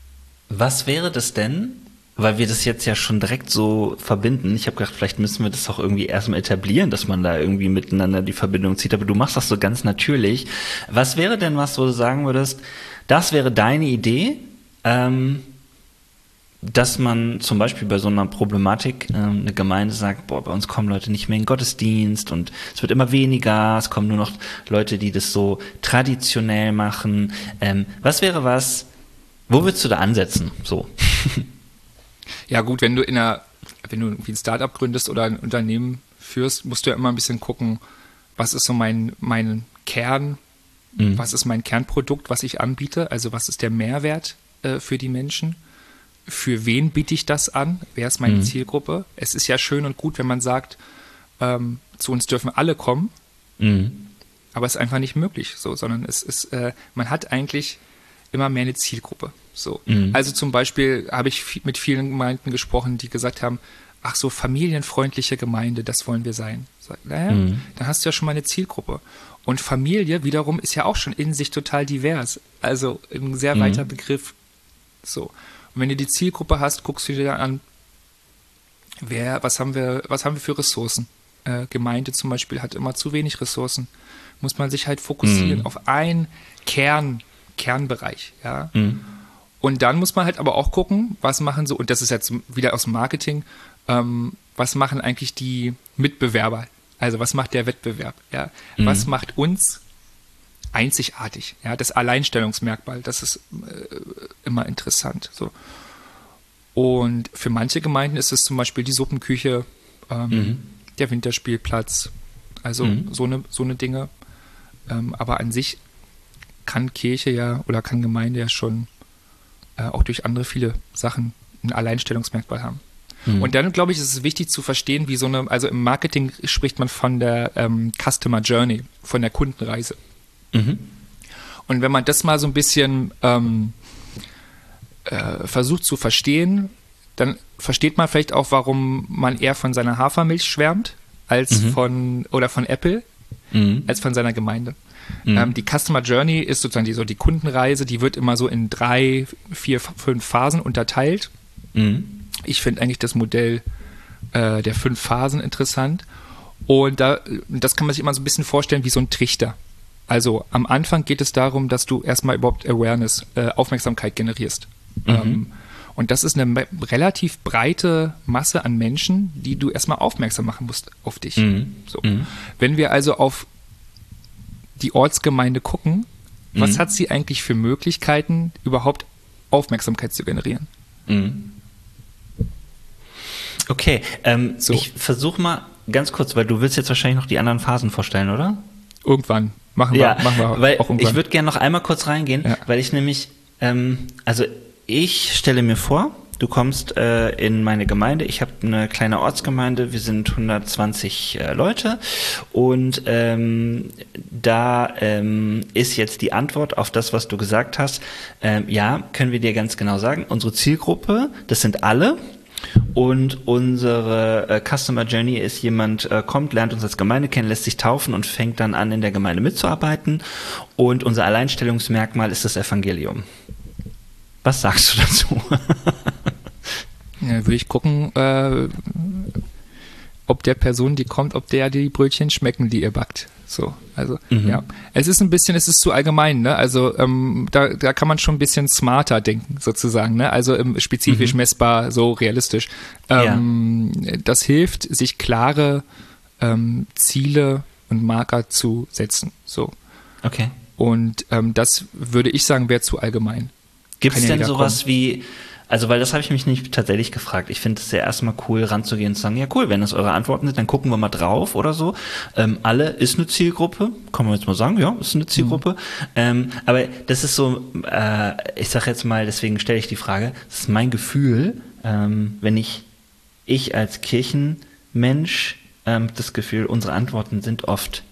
was wäre das denn? Weil wir das jetzt ja schon direkt so verbinden. Ich habe gedacht, vielleicht müssen wir das auch irgendwie erstmal etablieren, dass man da irgendwie miteinander die Verbindung zieht. Aber du machst das so ganz natürlich. Was wäre denn was, wo du sagen würdest, das wäre deine Idee, ähm, dass man zum Beispiel bei so einer Problematik ähm, eine Gemeinde sagt, boah, bei uns kommen Leute nicht mehr in den Gottesdienst und es wird immer weniger, es kommen nur noch Leute, die das so traditionell machen. Ähm, was wäre was, wo würdest du da ansetzen? So. Ja gut, wenn du in einer, wenn du irgendwie ein Startup gründest oder ein Unternehmen führst, musst du ja immer ein bisschen gucken, was ist so mein, mein Kern, mhm. was ist mein Kernprodukt, was ich anbiete, also was ist der Mehrwert äh, für die Menschen, für wen biete ich das an, wer ist meine mhm. Zielgruppe. Es ist ja schön und gut, wenn man sagt, ähm, zu uns dürfen alle kommen, mhm. aber es ist einfach nicht möglich, so, sondern es ist, äh, man hat eigentlich immer mehr eine Zielgruppe. So. Mhm. Also zum Beispiel habe ich mit vielen Gemeinden gesprochen, die gesagt haben, ach so, familienfreundliche Gemeinde, das wollen wir sein. Sag, naja, mhm. dann hast du ja schon mal eine Zielgruppe. Und Familie wiederum ist ja auch schon in sich total divers. Also ein sehr weiter mhm. Begriff. So. Und wenn du die Zielgruppe hast, guckst du dir an, wer, was haben wir, was haben wir für Ressourcen? Äh, Gemeinde zum Beispiel hat immer zu wenig Ressourcen. Muss man sich halt fokussieren mhm. auf einen Kern, Kernbereich, ja. Mhm. Und dann muss man halt aber auch gucken, was machen so, und das ist jetzt wieder aus dem Marketing, ähm, was machen eigentlich die Mitbewerber? Also was macht der Wettbewerb? Ja? Mhm. Was macht uns einzigartig? Ja? Das Alleinstellungsmerkmal, das ist äh, immer interessant. So. Und für manche Gemeinden ist es zum Beispiel die Suppenküche, ähm, mhm. der Winterspielplatz, also mhm. so eine so eine Dinge. Ähm, aber an sich kann Kirche ja oder kann Gemeinde ja schon äh, auch durch andere viele Sachen ein Alleinstellungsmerkmal haben. Mhm. Und dann, glaube ich, ist es wichtig zu verstehen, wie so eine, also im Marketing spricht man von der ähm, Customer Journey, von der Kundenreise. Mhm. Und wenn man das mal so ein bisschen ähm, äh, versucht zu verstehen, dann versteht man vielleicht auch, warum man eher von seiner Hafermilch schwärmt, als mhm. von, oder von Apple, mhm. als von seiner Gemeinde. Mhm. Ähm, die Customer Journey ist sozusagen die, so die Kundenreise, die wird immer so in drei, vier, fünf Phasen unterteilt. Mhm. Ich finde eigentlich das Modell äh, der fünf Phasen interessant. Und da, das kann man sich immer so ein bisschen vorstellen wie so ein Trichter. Also am Anfang geht es darum, dass du erstmal überhaupt Awareness, äh, Aufmerksamkeit generierst. Mhm. Ähm, Und das ist eine me- relativ breite Masse an Menschen, die du erstmal aufmerksam machen musst auf dich. Mhm. So. Mhm. Wenn wir also auf die Ortsgemeinde gucken, was Mhm. hat sie eigentlich für Möglichkeiten, überhaupt Aufmerksamkeit zu generieren? Mhm. Okay, ähm, So. ich versuche mal ganz kurz, weil du willst jetzt wahrscheinlich noch die anderen Phasen vorstellen, oder? Irgendwann. Machen wir, Ja, machen wir weil auch irgendwann. ich würde gerne noch einmal kurz reingehen, Ja. weil ich nämlich, ähm, also ich stelle mir vor, du kommst äh, in meine Gemeinde, ich habe eine kleine Ortsgemeinde, wir sind hundertzwanzig äh, Leute und ähm, da ähm, ist jetzt die Antwort auf das, was du gesagt hast, ähm, ja, können wir dir ganz genau sagen, unsere Zielgruppe, das sind alle. Und unsere äh, Customer Journey ist, jemand äh, kommt, lernt uns als Gemeinde kennen, lässt sich taufen und fängt dann an, in der Gemeinde mitzuarbeiten. Und unser Alleinstellungsmerkmal ist das Evangelium. Was sagst du dazu? Ja, würde ich gucken, äh, ob der Person, die kommt, ob der die Brötchen schmecken, die ihr backt. So, also, Mhm. ja. Es ist ein bisschen, es ist zu allgemein, ne? Also, ähm, da, da kann man schon ein bisschen smarter denken, sozusagen, ne? Also, ähm, spezifisch Mhm. messbar, so realistisch. Ähm, das hilft, sich klare ähm, Ziele und Marker zu setzen. So. Okay. Und ähm, das würde ich sagen, wäre zu allgemein. Gibt es Kann ja denn jeder sowas wie, also weil das habe ich mich nicht tatsächlich gefragt. Ich finde es ja erstmal cool, ranzugehen und zu sagen, ja cool, wenn das eure Antworten sind, dann gucken wir mal drauf oder so. Ähm, alle ist eine Zielgruppe, kann man jetzt mal sagen, ja, ist eine Zielgruppe. Mhm. Ähm, aber das ist so, äh, ich sage jetzt mal, deswegen stelle ich die Frage, das ist mein Gefühl, ähm, wenn ich, ich als Kirchenmensch ähm, das Gefühl, unsere Antworten sind oft,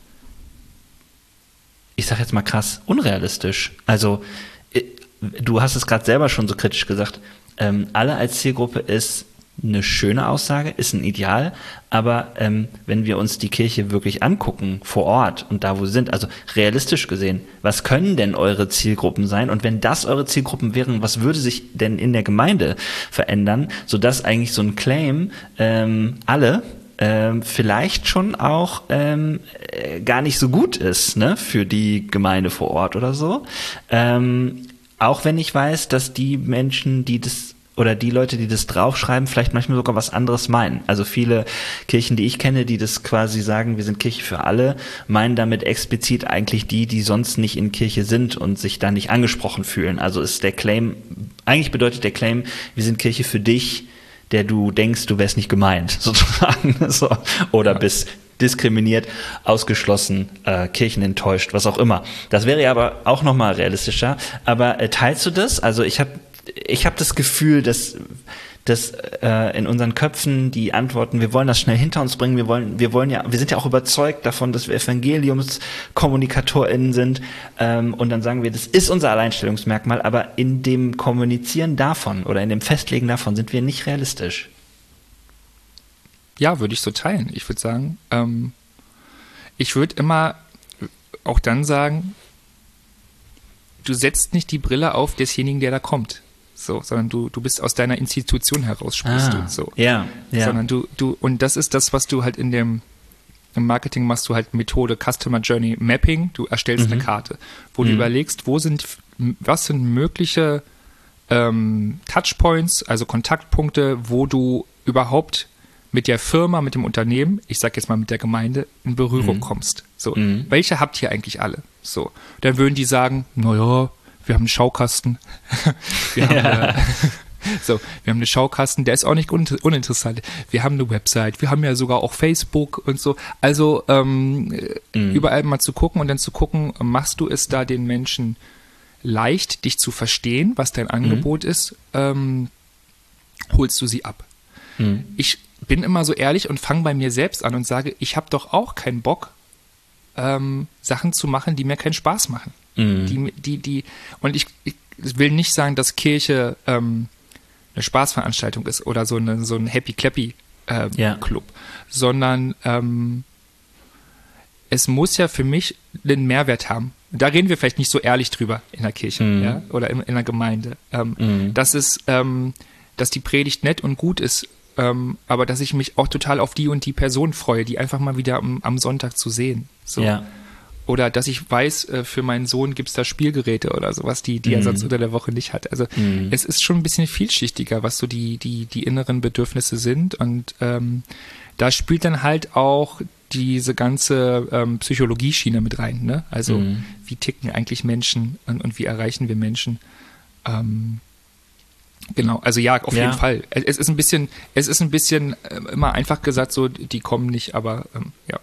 ich sage jetzt mal krass, unrealistisch. Also du hast es gerade selber schon so kritisch gesagt, ähm, alle als Zielgruppe ist eine schöne Aussage, ist ein Ideal, aber ähm, wenn wir uns die Kirche wirklich angucken, vor Ort und da, wo sie sind, also realistisch gesehen, was können denn eure Zielgruppen sein? Und wenn das eure Zielgruppen wären, was würde sich denn in der Gemeinde verändern, sodass eigentlich so ein Claim, ähm, alle, ähm, vielleicht schon auch ähm, äh, gar nicht so gut ist, ne, für die Gemeinde vor Ort oder so. Ähm, Auch wenn ich weiß, dass die Menschen, die das oder die Leute, die das draufschreiben, vielleicht manchmal sogar was anderes meinen. Also viele Kirchen, die ich kenne, die das quasi sagen, wir sind Kirche für alle, meinen damit explizit eigentlich die, die sonst nicht in Kirche sind und sich da nicht angesprochen fühlen. Also ist der Claim, eigentlich bedeutet der Claim, wir sind Kirche für dich, der du denkst, du wärst nicht gemeint, sozusagen. So. Oder bist diskriminiert, ausgeschlossen, äh, Kirchen enttäuscht, was auch immer. Das wäre ja aber auch nochmal realistischer. Aber äh, teilst du das? Also ich habe ich hab das Gefühl, dass, dass äh, in unseren Köpfen die Antworten, wir wollen das schnell hinter uns bringen, wir wollen, wir wollen ja, wir sind ja auch überzeugt davon, dass wir EvangeliumskommunikatorInnen sind, ähm, und dann sagen wir, das ist unser Alleinstellungsmerkmal, aber in dem Kommunizieren davon oder in dem Festlegen davon sind wir nicht realistisch. Ja, würde ich so teilen. Ich würde sagen, ähm, ich würde immer auch dann sagen, du setzt nicht die Brille auf desjenigen, der da kommt, so, sondern du, du bist aus deiner Institution heraus, sprichst Ah, du, so. ja, ja. Sondern du, du, und das ist das, was du halt in dem, im Marketing machst du halt Methode Customer Journey Mapping, du erstellst Mhm. eine Karte, wo Mhm. du überlegst, wo sind, was sind mögliche ähm, Touchpoints, also Kontaktpunkte, wo du überhaupt mit der Firma, mit dem Unternehmen, ich sag jetzt mal mit der Gemeinde, in Berührung Mhm. kommst. So, Mhm. welche habt ihr eigentlich alle? So, dann würden die sagen, naja, wir haben einen Schaukasten. wir haben eine, so, wir haben einen Schaukasten, der ist auch nicht un- uninteressant. Wir haben eine Website, wir haben ja sogar auch Facebook und so. Also ähm, Mhm. überall mal zu gucken und dann zu gucken, machst du es da den Menschen leicht, dich zu verstehen, was dein Angebot ist, ähm, holst du sie ab. Mhm. Ich bin immer so ehrlich und fange bei mir selbst an und sage, ich habe doch auch keinen Bock, ähm, Sachen zu machen, die mir keinen Spaß machen. Mhm. Die, die, die, und ich, ich will nicht sagen, dass Kirche ähm, eine Spaßveranstaltung ist oder so, eine, so ein Happy-Clappy äh, Ja. Club, sondern ähm, es muss ja für mich einen Mehrwert haben. Da reden wir vielleicht nicht so ehrlich drüber in der Kirche, Mhm. ja, oder in, in der Gemeinde. Ähm, Mhm. dass es, ähm, dass die Predigt nett und gut ist, ähm, aber dass ich mich auch total auf die und die Person freue, die einfach mal wieder am, am Sonntag zu sehen. So. Ja. oder dass ich weiß, äh, für meinen Sohn gibt's da Spielgeräte oder sowas, die, die er Mhm. sonst unter der Woche nicht hat. Also Mhm. es ist schon ein bisschen vielschichtiger, was so die, die, die inneren Bedürfnisse sind. Und ähm, da spielt dann halt auch diese ganze ähm, Psychologie-Schiene mit rein, ne? Also Mhm. wie ticken eigentlich Menschen und, und wie erreichen wir Menschen? Ähm, genau, also ja, auf Ja. jeden Fall. Es, es ist ein bisschen, es ist ein bisschen äh, immer einfach gesagt, so die kommen nicht, aber ähm, ja.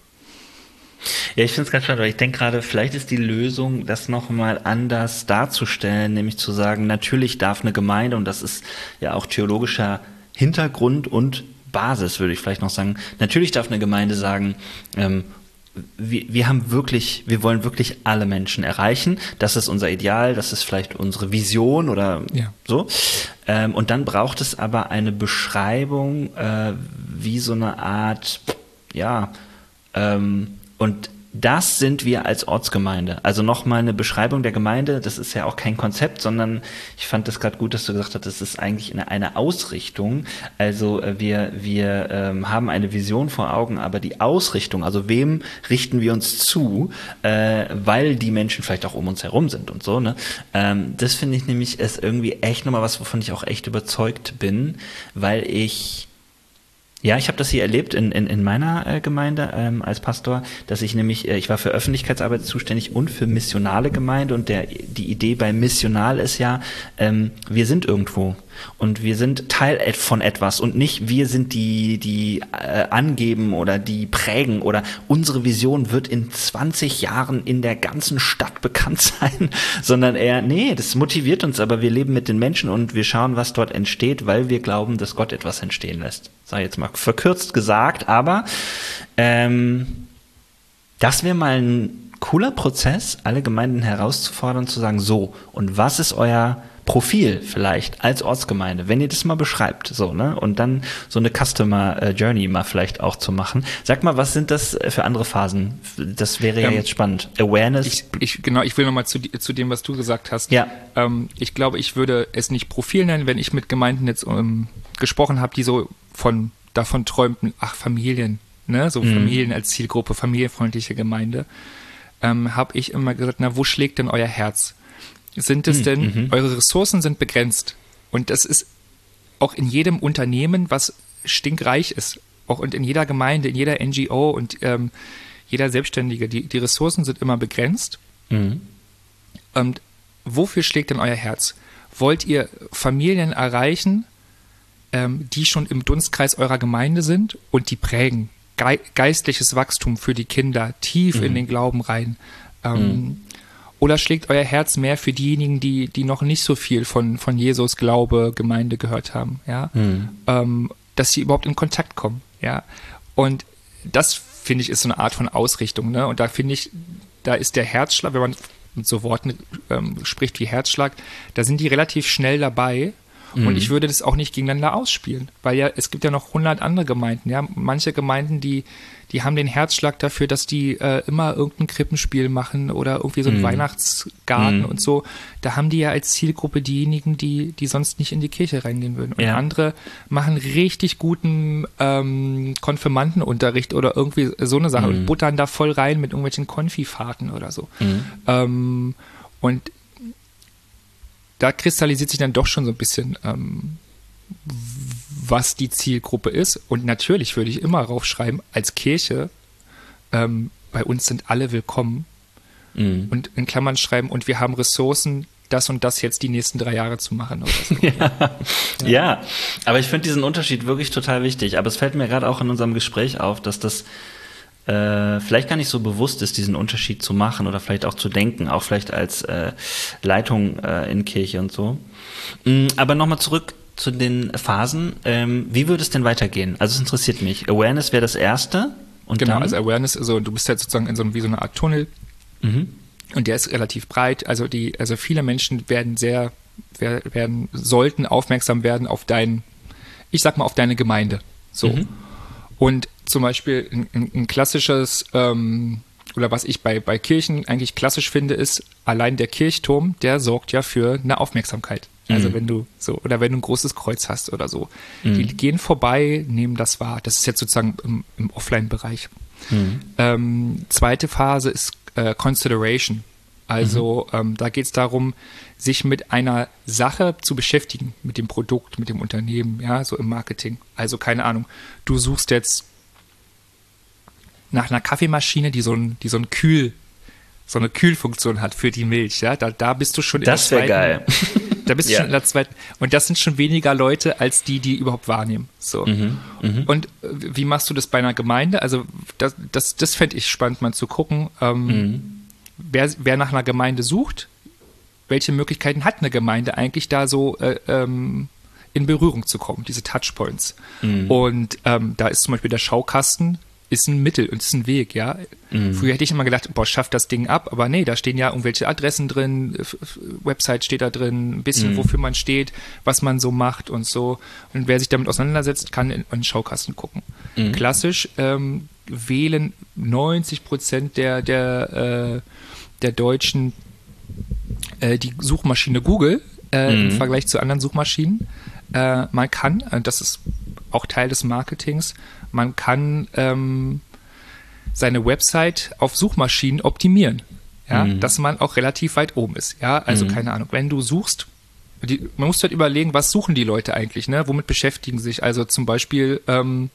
Ja, ich finde es ganz spannend, weil ich denke gerade, vielleicht ist die Lösung, das nochmal anders darzustellen, nämlich zu sagen, natürlich darf eine Gemeinde, und das ist ja auch theologischer Hintergrund und Basis, würde ich vielleicht noch sagen, natürlich darf eine Gemeinde sagen, ähm, wir, wir haben wirklich, wir wollen wirklich alle Menschen erreichen. Das ist unser Ideal, das ist vielleicht unsere Vision oder Ja. so. Ähm, und dann braucht es aber eine Beschreibung, äh, wie so eine Art, ja, ähm, und das sind wir als Ortsgemeinde. Also nochmal eine Beschreibung der Gemeinde, das ist ja auch kein Konzept, sondern ich fand das gerade gut, dass du gesagt hast, das ist eigentlich eine, eine Ausrichtung. Also äh, wir, wir ähm, haben eine Vision vor Augen, aber die Ausrichtung, also wem richten wir uns zu, äh, weil die Menschen vielleicht auch um uns herum sind und so, ne? Ähm, das finde ich nämlich ist irgendwie echt nochmal was, wovon ich auch echt überzeugt bin, weil ich Ja, ich habe das hier erlebt in, in, in meiner äh, Gemeinde ähm, als Pastor, dass ich nämlich, äh, ich war für Öffentlichkeitsarbeit zuständig und für missionale Gemeinde, und der die Idee bei missional ist ja, ähm, wir sind irgendwo und wir sind Teil von etwas und nicht wir sind die, die äh, angeben oder die prägen oder unsere Vision wird in zwanzig Jahren in der ganzen Stadt bekannt sein, sondern eher, nee, das motiviert uns, aber wir leben mit den Menschen und wir schauen, was dort entsteht, weil wir glauben, dass Gott etwas entstehen lässt. Sag jetzt mal verkürzt gesagt, aber ähm, das wäre mal ein cooler Prozess, alle Gemeinden herauszufordern, zu sagen, so, und was ist euer Profil vielleicht als Ortsgemeinde, wenn ihr das mal beschreibt, so, ne, und dann so eine Customer Journey mal vielleicht auch zu machen. Sag mal, was sind das für andere Phasen? Das wäre ja Ähm, jetzt spannend. Awareness. Ich, ich, genau, ich will nochmal zu, zu dem, was du gesagt hast. Ja. Ähm, ich glaube, ich würde es nicht Profil nennen, wenn ich mit Gemeinden jetzt ähm, gesprochen habe, die so von davon träumten, ach, Familien, ne, so Mhm. Familien als Zielgruppe, familienfreundliche Gemeinde, ähm, habe ich immer gesagt, na, wo schlägt denn euer Herz? Sind es Mhm. denn, Mhm. eure Ressourcen sind begrenzt, und das ist auch in jedem Unternehmen, was stinkreich ist, auch und in jeder Gemeinde, in jeder N G O und ähm, jeder Selbstständige, die, die Ressourcen sind immer begrenzt. Mhm. Und wofür schlägt denn euer Herz? Wollt ihr Familien erreichen, ähm, die schon im Dunstkreis eurer Gemeinde sind und die prägen? Ge- geistliches Wachstum für die Kinder, tief Mhm. in den Glauben rein. Ähm, Mhm. Oder schlägt euer Herz mehr für diejenigen, die, die noch nicht so viel von, von Jesus, Glaube, Gemeinde gehört haben, ja? Mhm. Ähm, dass sie überhaupt in Kontakt kommen, ja? Und das, finde ich, ist so eine Art von Ausrichtung, ne? Und da finde ich, da ist der Herzschlag, wenn man mit so Worten ähm, spricht wie Herzschlag, da sind die relativ schnell dabei. Mhm. Und ich würde das auch nicht gegeneinander ausspielen, weil ja, es gibt ja noch hundert andere Gemeinden, ja, manche Gemeinden, die, die haben den Herzschlag dafür, dass die äh, immer irgendein Krippenspiel machen oder irgendwie so einen Mhm. Weihnachtsgarten Mhm. und so. Da haben die ja als Zielgruppe diejenigen, die, die sonst nicht in die Kirche reingehen würden. Und Ja. andere machen richtig guten ähm, Konfirmandenunterricht oder irgendwie so eine Sache Mhm. und buttern da voll rein mit irgendwelchen Konfifahrten oder so. Mhm. Ähm, und da kristallisiert sich dann doch schon so ein bisschen, ähm, was die Zielgruppe ist. Und natürlich würde ich immer raufschreiben, als Kirche, ähm, bei uns sind alle willkommen. Mhm. Und in Klammern schreiben, und wir haben Ressourcen, das und das jetzt die nächsten drei Jahre zu machen oder so. Ja. Ja, aber ich finde diesen Unterschied wirklich total wichtig. Aber es fällt mir gerade auch in unserem Gespräch auf, dass das äh, vielleicht gar nicht so bewusst ist, diesen Unterschied zu machen oder vielleicht auch zu denken, auch vielleicht als äh, Leitung äh, in Kirche und so. Mm, aber nochmal zurück zu den Phasen. Ähm, wie würde es denn weitergehen? Also es interessiert mich. Awareness wäre das Erste. Und Genau, dann? also Awareness, also du bist halt sozusagen in so einem, wie so eine Art Tunnel, Mhm. und der ist relativ breit. Also die, also viele Menschen werden sehr, wer- werden, sollten aufmerksam werden auf dein, ich sag mal, auf deine Gemeinde. So. Mhm. Und zum Beispiel ein, ein, ein klassisches, ähm, oder was ich bei, bei Kirchen eigentlich klassisch finde, ist, allein der Kirchturm, der sorgt ja für eine Aufmerksamkeit. Also Mhm. wenn du so, oder wenn du ein großes Kreuz hast oder so. Mhm. Die gehen vorbei, nehmen das wahr. Das ist jetzt sozusagen im, im Offline-Bereich. Mhm. Ähm, zweite Phase ist äh, Consideration. Also mhm. ähm, da geht es darum, sich mit einer Sache zu beschäftigen, mit dem Produkt, mit dem Unternehmen, ja, so im Marketing. Also keine Ahnung, du suchst jetzt nach einer Kaffeemaschine, die so ein, die so ein Kühl, so eine Kühlfunktion hat für die Milch, ja, da, da bist du schon das in der zweiten. Das wäre geil. Da bist du ja. schon in der zweiten. Und das sind schon weniger Leute, als die, die überhaupt wahrnehmen. So. Mhm. Mhm. Und wie machst du das bei einer Gemeinde? Also das, das, das fände ich spannend, mal zu gucken. Ähm, mhm. Wer, wer nach einer Gemeinde sucht, welche Möglichkeiten hat eine Gemeinde eigentlich da so äh, ähm, in Berührung zu kommen, diese Touchpoints. Mhm. Und ähm, da ist zum Beispiel der Schaukasten, ist ein Mittel und ist ein Weg, ja. Mhm. Früher hätte ich immer gedacht, boah, schaff das Ding ab, aber nee, da stehen ja irgendwelche Adressen drin, Website steht da drin, ein bisschen, mhm. wofür man steht, was man so macht und so. Und wer sich damit auseinandersetzt, kann in, in den Schaukasten gucken. Mhm. Klassisch ähm, wählen neunzig Prozent der, der, äh, der Deutschen äh, die Suchmaschine Google äh, mhm. im Vergleich zu anderen Suchmaschinen. Äh, man kann, äh, das ist auch Teil des Marketings, man kann ähm, seine Website auf Suchmaschinen optimieren, ja, mhm. dass man auch relativ weit oben ist. Ja, also mhm. keine Ahnung, wenn du suchst, die, man muss halt überlegen, was suchen die Leute eigentlich, ne? Womit beschäftigen sie sich? Also zum Beispiel ähm,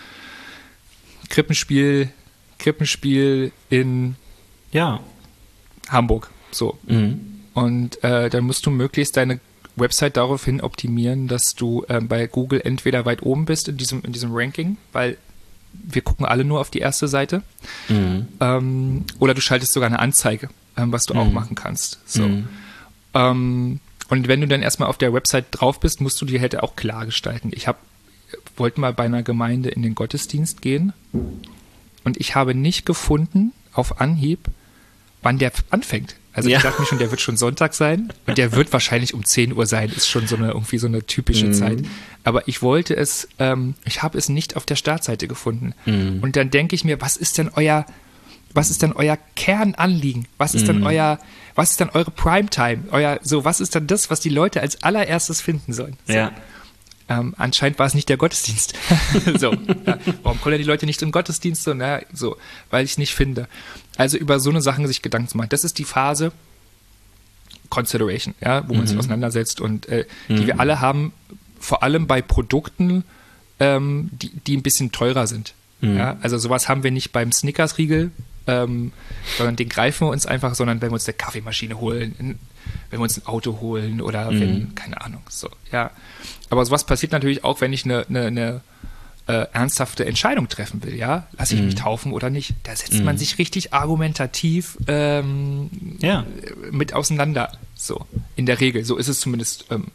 Krippenspiel, Krippenspiel in ja. Hamburg. So. Mhm. Und äh, dann musst du möglichst deine Website daraufhin optimieren, dass du ähm, bei Google entweder weit oben bist in diesem, in diesem Ranking, weil wir gucken alle nur auf die erste Seite, mhm. ähm, oder du schaltest sogar eine Anzeige, ähm, was du mhm. auch machen kannst. So. Mhm. Ähm, und wenn du dann erstmal auf der Website drauf bist, musst du die halt auch klar gestalten. Ich hab, wollte mal bei einer Gemeinde in den Gottesdienst gehen und ich habe nicht gefunden, auf Anhieb, wann der anfängt. Also ja. ich dachte mir schon, der wird schon Sonntag sein und der wird wahrscheinlich um zehn Uhr sein, ist schon so eine irgendwie so eine typische mhm. Zeit. Aber ich wollte es, ähm, ich habe es nicht auf der Startseite gefunden. Mhm. Und dann denke ich mir, was ist denn euer, was ist denn euer Kernanliegen? Was ist mhm. denn euer, was ist denn eure Primetime? Euer, so, was ist dann das, was die Leute als allererstes finden sollen? So. Ja. Ähm, anscheinend war es nicht der Gottesdienst. so, ja. Warum kommen die Leute nicht im Gottesdienst? So, na, so, weil ich es nicht finde. Also über so eine Sachen sich Gedanken zu machen. Das ist die Phase Consideration, ja, wo man mhm. sich auseinandersetzt und äh, mhm. die wir alle haben, vor allem bei Produkten, ähm, die, die ein bisschen teurer sind. Mhm. Ja? Also sowas haben wir nicht beim Snickers-Riegel, ähm, sondern den greifen wir uns einfach, sondern wenn wir uns eine Kaffeemaschine holen, in, wenn wir uns ein Auto holen oder mhm. wenn, keine Ahnung, so, ja. Aber sowas passiert natürlich auch, wenn ich eine, eine, eine äh, ernsthafte Entscheidung treffen will, ja. Lasse ich mhm. mich taufen oder nicht? Da setzt mhm. man sich richtig argumentativ ähm, ja. mit auseinander, so, in der Regel. So ist es zumindest ähm,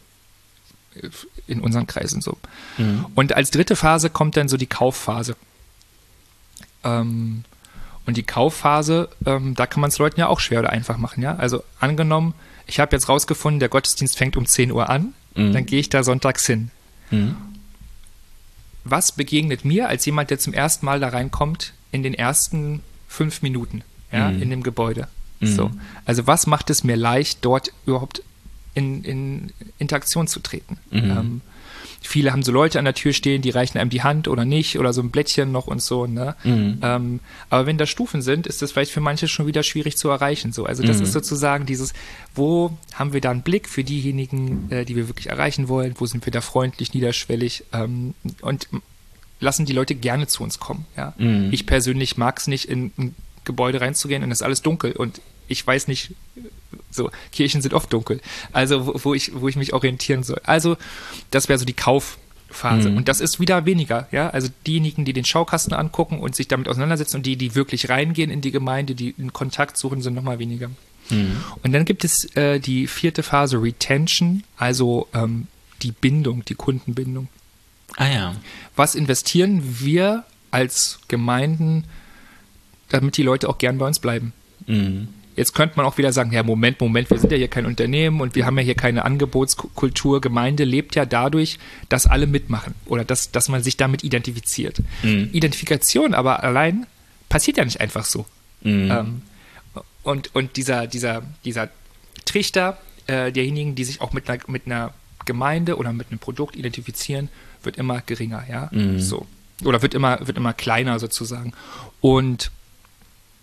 in unseren Kreisen so. Mhm. Und als dritte Phase kommt dann so die Kaufphase. Ähm, und die Kaufphase, ähm, da kann man es Leuten ja auch schwer oder einfach machen, ja. Also angenommen, ich habe jetzt rausgefunden, der Gottesdienst fängt um zehn Uhr an, mhm. dann gehe ich da sonntags hin. Mhm. Was begegnet mir als jemand, der zum ersten Mal da reinkommt, in den ersten fünf Minuten, ja, mhm. in dem Gebäude? Mhm. So. Also was macht es mir leicht, dort überhaupt in, in Interaktion zu treten? Mhm. Ähm, viele haben so Leute an der Tür stehen, die reichen einem die Hand oder nicht oder so ein Blättchen noch und so. Ne? Mhm. Ähm, aber wenn da Stufen sind, ist das vielleicht für manche schon wieder schwierig zu erreichen. So. Also das mhm. ist sozusagen dieses, wo haben wir da einen Blick für diejenigen, äh, die wir wirklich erreichen wollen? Wo sind wir da freundlich, niederschwellig? Ähm, und lassen die Leute gerne zu uns kommen. Ja? Mhm. Ich persönlich mag es nicht, in ein Gebäude reinzugehen und es ist alles dunkel und ich weiß nicht, so, Kirchen sind oft dunkel, also wo, wo ich wo ich mich orientieren soll. Also das wäre so die Kaufphase. Mhm. Und das ist wieder weniger, ja, also diejenigen, die den Schaukasten angucken und sich damit auseinandersetzen und die, die wirklich reingehen in die Gemeinde, die in Kontakt suchen, sind nochmal weniger. Mhm. Und dann gibt es äh, die vierte Phase Retention, also ähm, die Bindung, die Kundenbindung. Ah ja. Was investieren wir als Gemeinden, damit die Leute auch gern bei uns bleiben? Mhm. Jetzt könnte man auch wieder sagen, ja, Moment, Moment, wir sind ja hier kein Unternehmen und wir haben ja hier keine Angebotskultur. Gemeinde lebt ja dadurch, dass alle mitmachen oder dass, dass man sich damit identifiziert. Mhm. Identifikation aber allein passiert ja nicht einfach so. Mhm. Ähm, und und dieser, dieser, dieser Trichter äh, derjenigen, die sich auch mit einer, mit einer Gemeinde oder mit einem Produkt identifizieren, wird immer geringer, ja, mhm. so. Oder wird immer, wird immer kleiner sozusagen. Und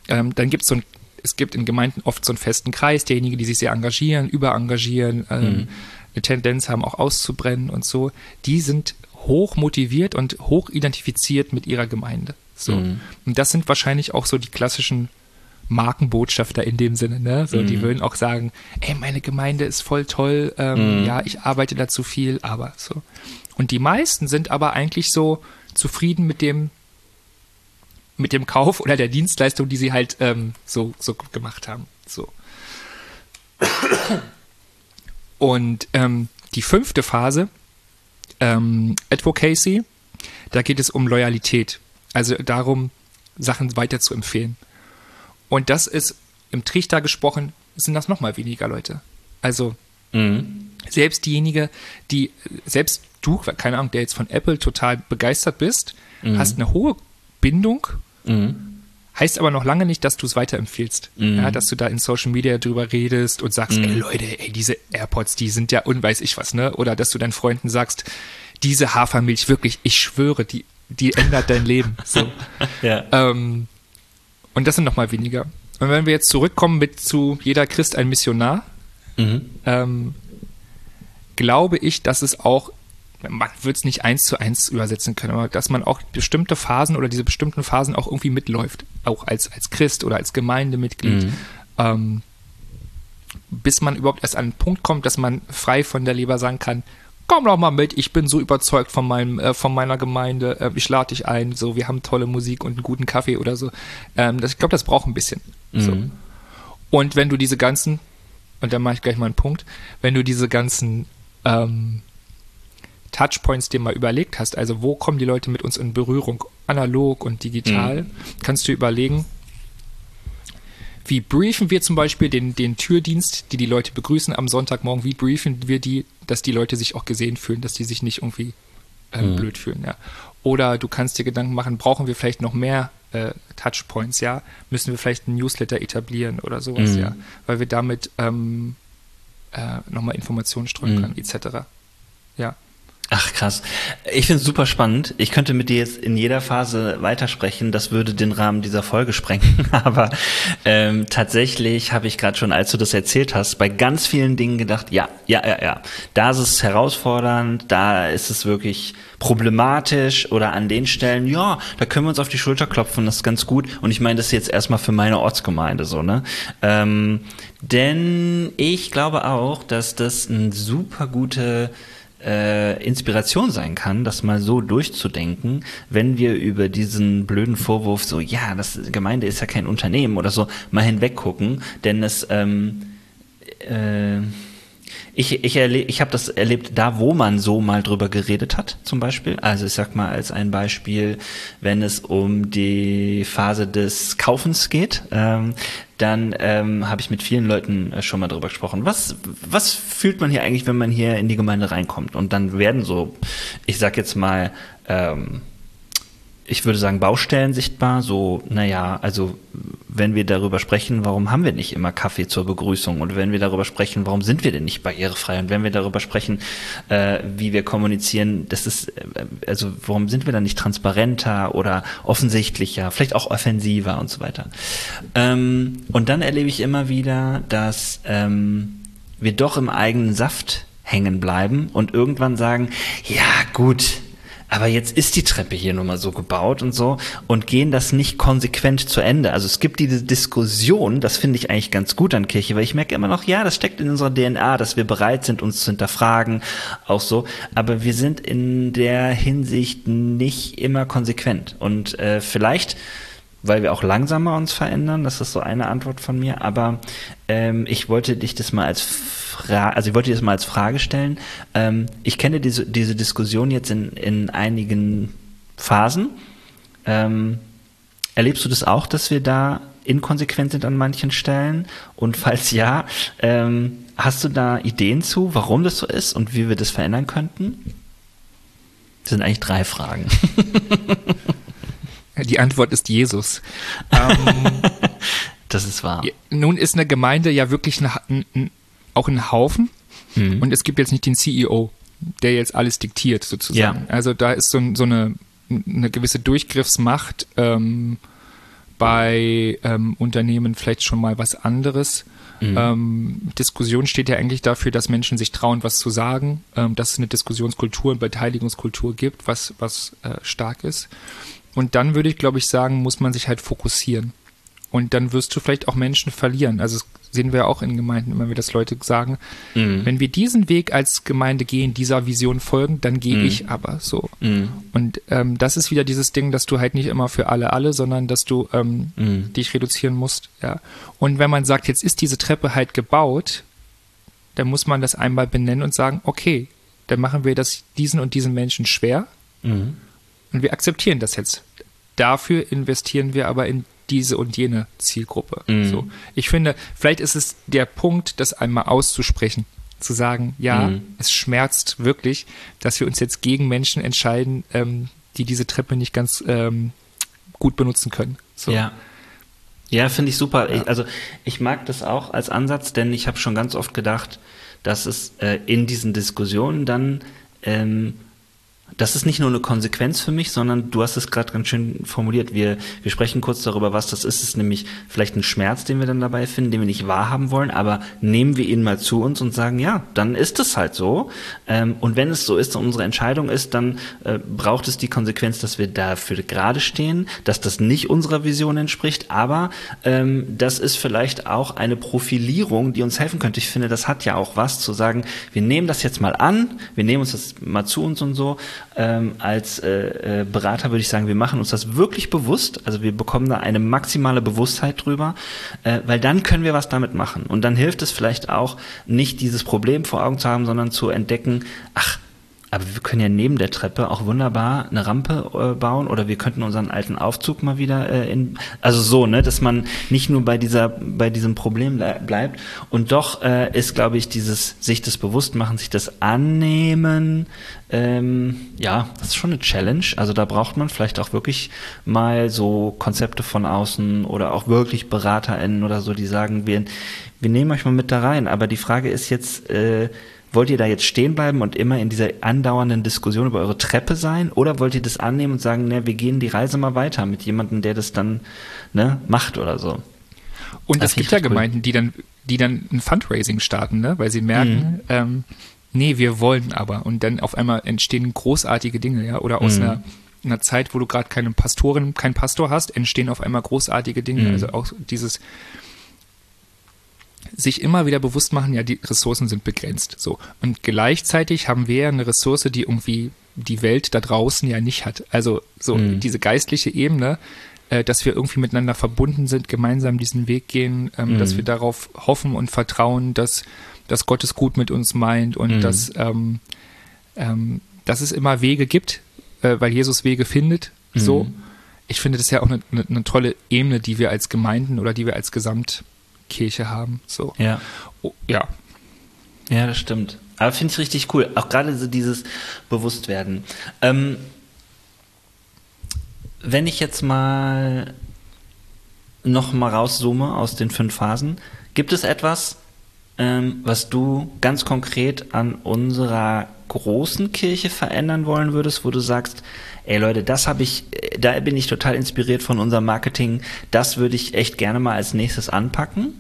ähm, dann gibt es so ein, es gibt in Gemeinden oft so einen festen Kreis, derjenige, die sich sehr engagieren, überengagieren, ähm, mhm. eine Tendenz haben, auch auszubrennen und so, die sind hoch motiviert und hoch identifiziert mit ihrer Gemeinde. So. Mhm. Und das sind wahrscheinlich auch so die klassischen Markenbotschafter in dem Sinne, ne? So, mhm. die würden auch sagen, ey, meine Gemeinde ist voll toll, ähm, mhm. ja, ich arbeite da zu viel, aber so. Und die meisten sind aber eigentlich so zufrieden mit dem, mit dem Kauf oder der Dienstleistung, die sie halt ähm, so, so gemacht haben. So. Und ähm, die fünfte Phase, ähm, Advocacy, da geht es um Loyalität. Also darum, Sachen weiter zu empfehlen. Und das ist, im Trichter gesprochen, sind das nochmal weniger Leute. Also mhm. selbst diejenige, die, selbst du, keine Ahnung, der jetzt von Apple total begeistert bist, mhm. hast eine hohe Bindung, mhm. heißt aber noch lange nicht, dass du es weiterempfiehlst. Mhm. Ja, dass du da in Social Media drüber redest und sagst, mhm. ey Leute, ey, diese AirPods, die sind ja unweiß ich was, ne? Oder dass du deinen Freunden sagst, diese Hafermilch, wirklich, ich schwöre, die, die ändert dein Leben. So. ja. Ähm, Und das sind noch mal weniger. Und wenn wir jetzt zurückkommen mit zu jeder Christ ein Missionar, mhm. ähm, glaube ich, dass es auch, man wird es nicht eins zu eins übersetzen können, aber dass man auch bestimmte Phasen oder diese bestimmten Phasen auch irgendwie mitläuft, auch als, als Christ oder als Gemeindemitglied, mhm. ähm, bis man überhaupt erst an einen Punkt kommt, dass man frei von der Leber sagen kann, komm doch mal mit, ich bin so überzeugt von meinem, äh, von meiner Gemeinde, äh, ich lade dich ein, so, wir haben tolle Musik und einen guten Kaffee oder so. Ähm, das, ich glaube, das braucht ein bisschen. Mhm. So. Und wenn du diese ganzen, und dann mache ich gleich mal einen Punkt, wenn du diese ganzen ähm, Touchpoints dir mal überlegt hast, also wo kommen die Leute mit uns in Berührung, analog und digital, mhm. kannst du überlegen, wie briefen wir zum Beispiel den, den Türdienst, die die Leute begrüßen am Sonntagmorgen, wie briefen wir die, dass die Leute sich auch gesehen fühlen, dass die sich nicht irgendwie äh, mhm. blöd fühlen, ja. Oder du kannst dir Gedanken machen, brauchen wir vielleicht noch mehr äh, Touchpoints, ja? Müssen wir vielleicht einen Newsletter etablieren oder sowas, mhm. ja? Weil wir damit ähm, äh, nochmal Informationen streuen mhm. können, et cetera. Ja. Ach krass. Ich finde es super spannend. Ich könnte mit dir jetzt in jeder Phase weitersprechen. Das würde den Rahmen dieser Folge sprengen. Aber ähm, tatsächlich habe ich gerade schon, als du das erzählt hast, bei ganz vielen Dingen gedacht, ja, ja, ja, ja. Da ist es herausfordernd, da ist es wirklich problematisch oder an den Stellen, ja, da können wir uns auf die Schulter klopfen, das ist ganz gut. Und ich meine das jetzt erstmal für meine Ortsgemeinde so, ne? Ähm, denn ich glaube auch, dass das ein super gute Äh, Inspiration sein kann, das mal so durchzudenken, wenn wir über diesen blöden Vorwurf so, ja, das Gemeinde ist ja kein Unternehmen oder so, mal hinweggucken, denn es ähm, äh, ich ich erlebe, ich habe das erlebt, da wo man so mal drüber geredet hat, zum Beispiel, also ich sag mal als ein Beispiel, wenn es um die Phase des Kaufens geht, ähm, dann ähm, habe ich mit vielen Leuten äh, schon mal drüber gesprochen. Was was fühlt man hier eigentlich, wenn man hier in die Gemeinde reinkommt? Und dann werden so, ich sag jetzt mal, ähm, ich würde sagen Baustellen sichtbar. So, naja, also wenn wir darüber sprechen, warum haben wir nicht immer Kaffee zur Begrüßung? Und wenn wir darüber sprechen, warum sind wir denn nicht barrierefrei? Und wenn wir darüber sprechen, äh, wie wir kommunizieren, das ist, äh, also warum sind wir dann nicht transparenter oder offensichtlicher, vielleicht auch offensiver und so weiter? Ähm, und dann erlebe ich immer wieder, dass ähm, wir doch im eigenen Saft hängen bleiben und irgendwann sagen, ja gut, aber jetzt ist die Treppe hier nun mal so gebaut und so und gehen das nicht konsequent zu Ende. Also es gibt diese Diskussion, das finde ich eigentlich ganz gut an Kirche, weil ich merke immer noch, ja, das steckt in unserer D N A, dass wir bereit sind, uns zu hinterfragen, auch so. Aber wir sind in der Hinsicht nicht immer konsequent. Und äh, vielleicht, weil wir auch langsamer uns verändern, das ist so eine Antwort von mir, aber ähm, ich wollte dich das mal als Fra- also ich wollte dir das mal als Frage stellen. Ähm, ich kenne diese, diese Diskussion jetzt in, in einigen Phasen. Ähm, erlebst du das auch, dass wir da inkonsequent sind an manchen Stellen? Und falls ja, ähm, hast du da Ideen zu, warum das so ist und wie wir das verändern könnten? Das sind eigentlich drei Fragen. Die Antwort ist Jesus. Ähm, das ist wahr. Nun ist eine Gemeinde ja wirklich ein, ein, auch ein Haufen mhm. und es gibt jetzt nicht den C E O, der jetzt alles diktiert sozusagen. Ja. Also da ist so, so eine, eine gewisse Durchgriffsmacht, ähm, bei ähm, Unternehmen vielleicht schon mal was anderes. Mhm. Ähm, Diskussion steht ja eigentlich dafür, dass Menschen sich trauen, was zu sagen, ähm, dass es eine Diskussionskultur und Beteiligungskultur gibt, was, was äh, stark ist. Und dann würde ich, glaube ich, sagen, muss man sich halt fokussieren. Und dann wirst du vielleicht auch Menschen verlieren. Also das sehen wir auch in Gemeinden immer, wie das Leute sagen. Mhm. Wenn wir diesen Weg als Gemeinde gehen, dieser Vision folgen, dann gehe mhm. ich aber so. Mhm. Und ähm, das ist wieder dieses Ding, dass du halt nicht immer für alle alle, sondern dass du ähm, mhm. dich reduzieren musst. Ja. Und wenn man sagt, jetzt ist diese Treppe halt gebaut, dann muss man das einmal benennen und sagen, okay, dann machen wir das diesen und diesen Menschen schwer mhm. und wir akzeptieren das jetzt. Dafür investieren wir aber in diese und jene Zielgruppe. Mm. So. Ich finde, vielleicht ist es der Punkt, das einmal auszusprechen, zu sagen, ja, mm. es schmerzt wirklich, dass wir uns jetzt gegen Menschen entscheiden, ähm, die diese Treppe nicht ganz ähm, gut benutzen können. So. Ja. Ja, finde ich super. Ja. Ich, also ich mag das auch als Ansatz, denn ich habe schon ganz oft gedacht, dass es äh, in diesen Diskussionen dann ähm, das ist nicht nur eine Konsequenz für mich, sondern du hast es gerade ganz schön formuliert. Wir, wir sprechen kurz darüber, was das ist. Es ist nämlich vielleicht ein Schmerz, den wir dann dabei finden, den wir nicht wahrhaben wollen, aber nehmen wir ihn mal zu uns und sagen, ja, dann ist es halt so. Ähm, und wenn es so ist und unsere Entscheidung ist, dann äh, braucht es die Konsequenz, dass wir dafür gerade stehen, dass das nicht unserer Vision entspricht, aber ähm, das ist vielleicht auch eine Profilierung, die uns helfen könnte. Ich finde, das hat ja auch was, zu sagen, wir nehmen das jetzt mal an, wir nehmen uns das mal zu uns und so. Ähm, als äh, äh, Berater würde ich sagen, wir machen uns das wirklich bewusst, also wir bekommen da eine maximale Bewusstheit drüber, äh, weil dann können wir was damit machen und dann hilft es vielleicht auch, nicht dieses Problem vor Augen zu haben, sondern zu entdecken, ach, aber wir können ja neben der Treppe auch wunderbar eine Rampe äh, bauen oder wir könnten unseren alten Aufzug mal wieder äh, in, also so, ne, dass man nicht nur bei dieser, bei diesem Problem ble- bleibt und doch äh, ist, glaube ich, dieses sich das bewusst machen, sich das annehmen, ähm, ja, das ist schon eine Challenge, also da braucht man vielleicht auch wirklich mal so Konzepte von außen oder auch wirklich BeraterInnen oder so, die sagen, wir, wir nehmen euch mal mit da rein, aber die Frage ist jetzt, äh, wollt ihr da jetzt stehen bleiben und immer in dieser andauernden Diskussion über eure Treppe sein? Oder wollt ihr das annehmen und sagen, ne, wir gehen die Reise mal weiter mit jemandem, der das dann ne, macht oder so? Und es gibt ja Gemeinden, cool. die dann die dann ein Fundraising starten, ne? Weil sie merken, mhm. ähm, nee, wir wollen aber. Und dann auf einmal entstehen großartige Dinge, ja. Oder aus mhm. einer, einer Zeit, wo du gerade keine Pastorin, keinen Pastor hast, entstehen auf einmal großartige Dinge. Mhm. Also auch dieses sich immer wieder bewusst machen, ja, die Ressourcen sind begrenzt. So. Und gleichzeitig haben wir ja eine Ressource, die irgendwie die Welt da draußen ja nicht hat. Also so mhm. diese geistliche Ebene, äh, dass wir irgendwie miteinander verbunden sind, gemeinsam diesen Weg gehen, ähm, mhm. dass wir darauf hoffen und vertrauen, dass, dass Gott es gut mit uns meint und mhm. dass, ähm, ähm, dass es immer Wege gibt, äh, weil Jesus Wege findet. Mhm. So. Ich finde, das ist ja auch eine, eine, eine tolle Ebene, die wir als Gemeinden oder die wir als Gesamt Kirche haben, so. Ja. Oh, ja. Ja, das stimmt. Aber finde ich richtig cool. Auch gerade so dieses Bewusstwerden. Ähm, wenn ich jetzt mal noch mal rauszoome aus den fünf Phasen, gibt es etwas, ähm, was du ganz konkret an unserer großen Kirche verändern wollen würdest, wo du sagst, ey Leute, das habe ich, da bin ich total inspiriert von unserem Marketing, das würde ich echt gerne mal als nächstes anpacken?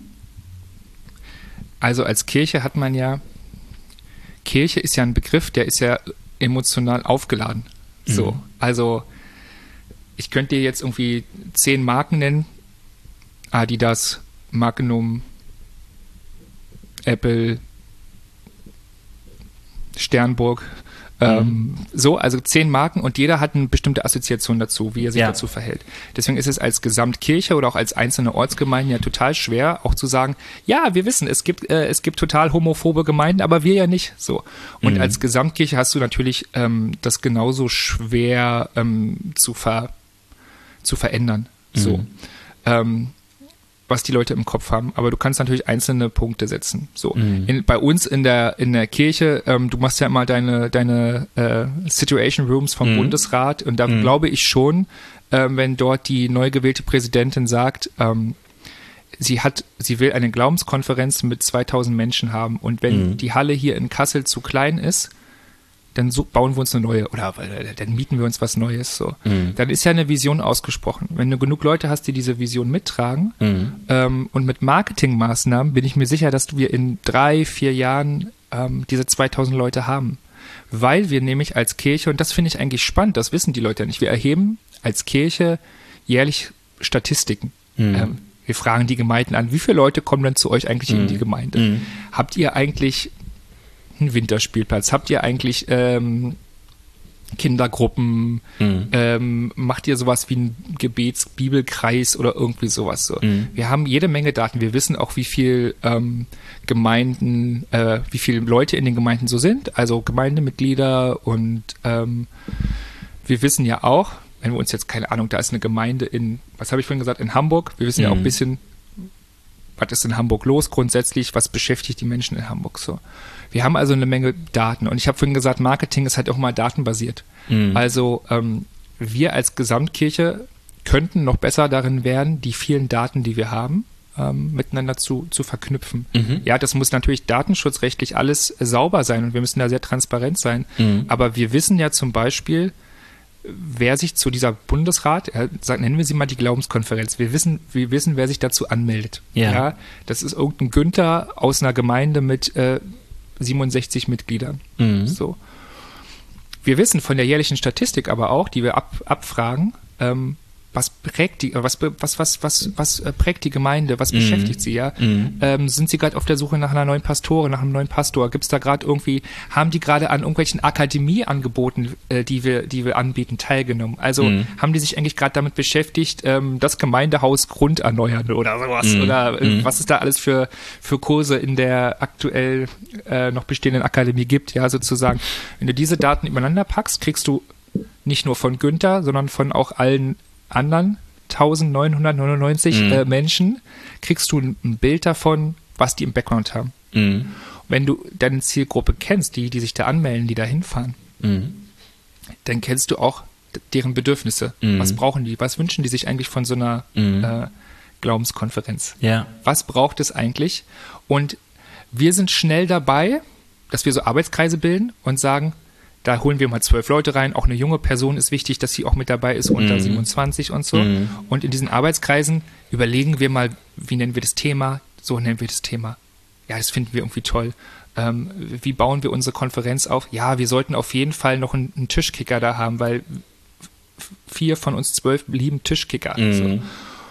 Also als Kirche hat man ja, Kirche ist ja ein Begriff, der ist ja emotional aufgeladen. So, mhm. also ich könnte dir jetzt irgendwie zehn Marken nennen, Adidas, Magnum, Apple, Sternburg, ähm, mhm. so, also zehn Marken und jeder hat eine bestimmte Assoziation dazu, wie er sich ja. dazu verhält. Deswegen ist es als Gesamtkirche oder auch als einzelne Ortsgemeinden ja total schwer, auch zu sagen, ja, wir wissen, es gibt äh, es gibt total homophobe Gemeinden, aber wir ja nicht. So. Und mhm. als Gesamtkirche hast du natürlich ähm, das genauso schwer ähm, zu ver zu verändern. So. Mhm. Ähm, was die Leute im Kopf haben, aber du kannst natürlich einzelne Punkte setzen. So mhm. in, bei uns in der in der Kirche, ähm, du machst ja immer deine deine äh, Situation Rooms vom mhm. Bundesrat und da mhm. glaube ich schon, ähm, wenn dort die neu gewählte Präsidentin sagt, ähm, sie hat, sie will eine Glaubenskonferenz mit zweitausend Menschen haben und wenn mhm. die Halle hier in Kassel zu klein ist, dann so, bauen wir uns eine neue oder äh, dann mieten wir uns was Neues. So. Mhm. Dann ist ja eine Vision ausgesprochen. Wenn du genug Leute hast, die diese Vision mittragen mhm. ähm, und mit Marketingmaßnahmen bin ich mir sicher, dass wir in drei, vier Jahren ähm, diese zweitausend Leute haben. Weil wir nämlich als Kirche, und das finde ich eigentlich spannend, das wissen die Leute ja nicht, wir erheben als Kirche jährlich Statistiken. Mhm. Ähm, wir fragen die Gemeinden an, wie viele Leute kommen denn zu euch eigentlich mhm. in die Gemeinde? Mhm. Habt ihr eigentlich einen Winterspielplatz? Habt ihr eigentlich ähm, Kindergruppen? Mhm. Ähm, macht ihr sowas wie einen Gebets-Bibelkreis oder irgendwie sowas? So? Mhm. Wir haben jede Menge Daten. Wir wissen auch, wie viel ähm, Gemeinden, äh, wie viele Leute in den Gemeinden so sind, also Gemeindemitglieder und ähm, wir wissen ja auch, wenn wir uns jetzt, keine Ahnung, da ist eine Gemeinde in, was habe ich vorhin gesagt, in Hamburg. Wir wissen mhm. ja auch ein bisschen, was ist in Hamburg los grundsätzlich, was beschäftigt die Menschen in Hamburg so. Wir haben also eine Menge Daten und ich habe vorhin gesagt, Marketing ist halt auch mal datenbasiert. Mhm. Also ähm, wir als Gesamtkirche könnten noch besser darin werden, die vielen Daten, die wir haben, ähm, miteinander zu, zu verknüpfen. Mhm. Ja, das muss natürlich datenschutzrechtlich alles sauber sein und wir müssen da sehr transparent sein. Mhm. Aber wir wissen ja zum Beispiel, wer sich zu dieser Bundesrat, äh, sagen, nennen wir sie mal die Glaubenskonferenz, wir wissen, wir wissen, wer sich dazu anmeldet. Ja. Ja, das ist irgendein Günther aus einer Gemeinde mit äh, siebenundsechzig Mitgliedern. Mhm. So. Wir wissen von der jährlichen Statistik aber auch, die wir ab, abfragen, ähm, was prägt die, was, was, was, was, was prägt die Gemeinde, was mhm. beschäftigt sie, ja? Mhm. Ähm, sind sie gerade auf der Suche nach einer neuen Pastorin, nach einem neuen Pastor? Gibt es da gerade irgendwie, haben die gerade an irgendwelchen Akademieangeboten, äh, die wir, die wir anbieten, teilgenommen? Also mhm. haben die sich eigentlich gerade damit beschäftigt, ähm, das Gemeindehaus Grund erneuern oder sowas? Mhm. Oder äh, mhm. was es da alles für, für Kurse in der aktuell äh, noch bestehenden Akademie gibt, ja, sozusagen. Wenn du diese Daten übereinander packst, kriegst du nicht nur von Günther, sondern von auch allen anderen eintausendneunhundertneunundneunzig mhm. äh, Menschen, kriegst du ein, ein Bild davon, was die im Background haben. Mhm. Wenn du deine Zielgruppe kennst, die, die sich da anmelden, die da hinfahren, mhm. dann kennst du auch deren Bedürfnisse. Mhm. Was brauchen die? Was wünschen die sich eigentlich von so einer mhm. äh, Glaubenskonferenz? Ja. Was braucht es eigentlich? Und wir sind schnell dabei, dass wir so Arbeitskreise bilden und sagen, da holen wir mal zwölf Leute rein. Auch eine junge Person ist wichtig, dass sie auch mit dabei ist, unter mhm. siebenundzwanzig und so. Mhm. Und in diesen Arbeitskreisen überlegen wir mal, wie nennen wir das Thema? So nennen wir das Thema. Ja, das finden wir irgendwie toll. Ähm, wie bauen wir unsere Konferenz auf? Ja, wir sollten auf jeden Fall noch einen, einen Tischkicker da haben, weil vier von uns zwölf lieben Tischkicker. Mhm. So.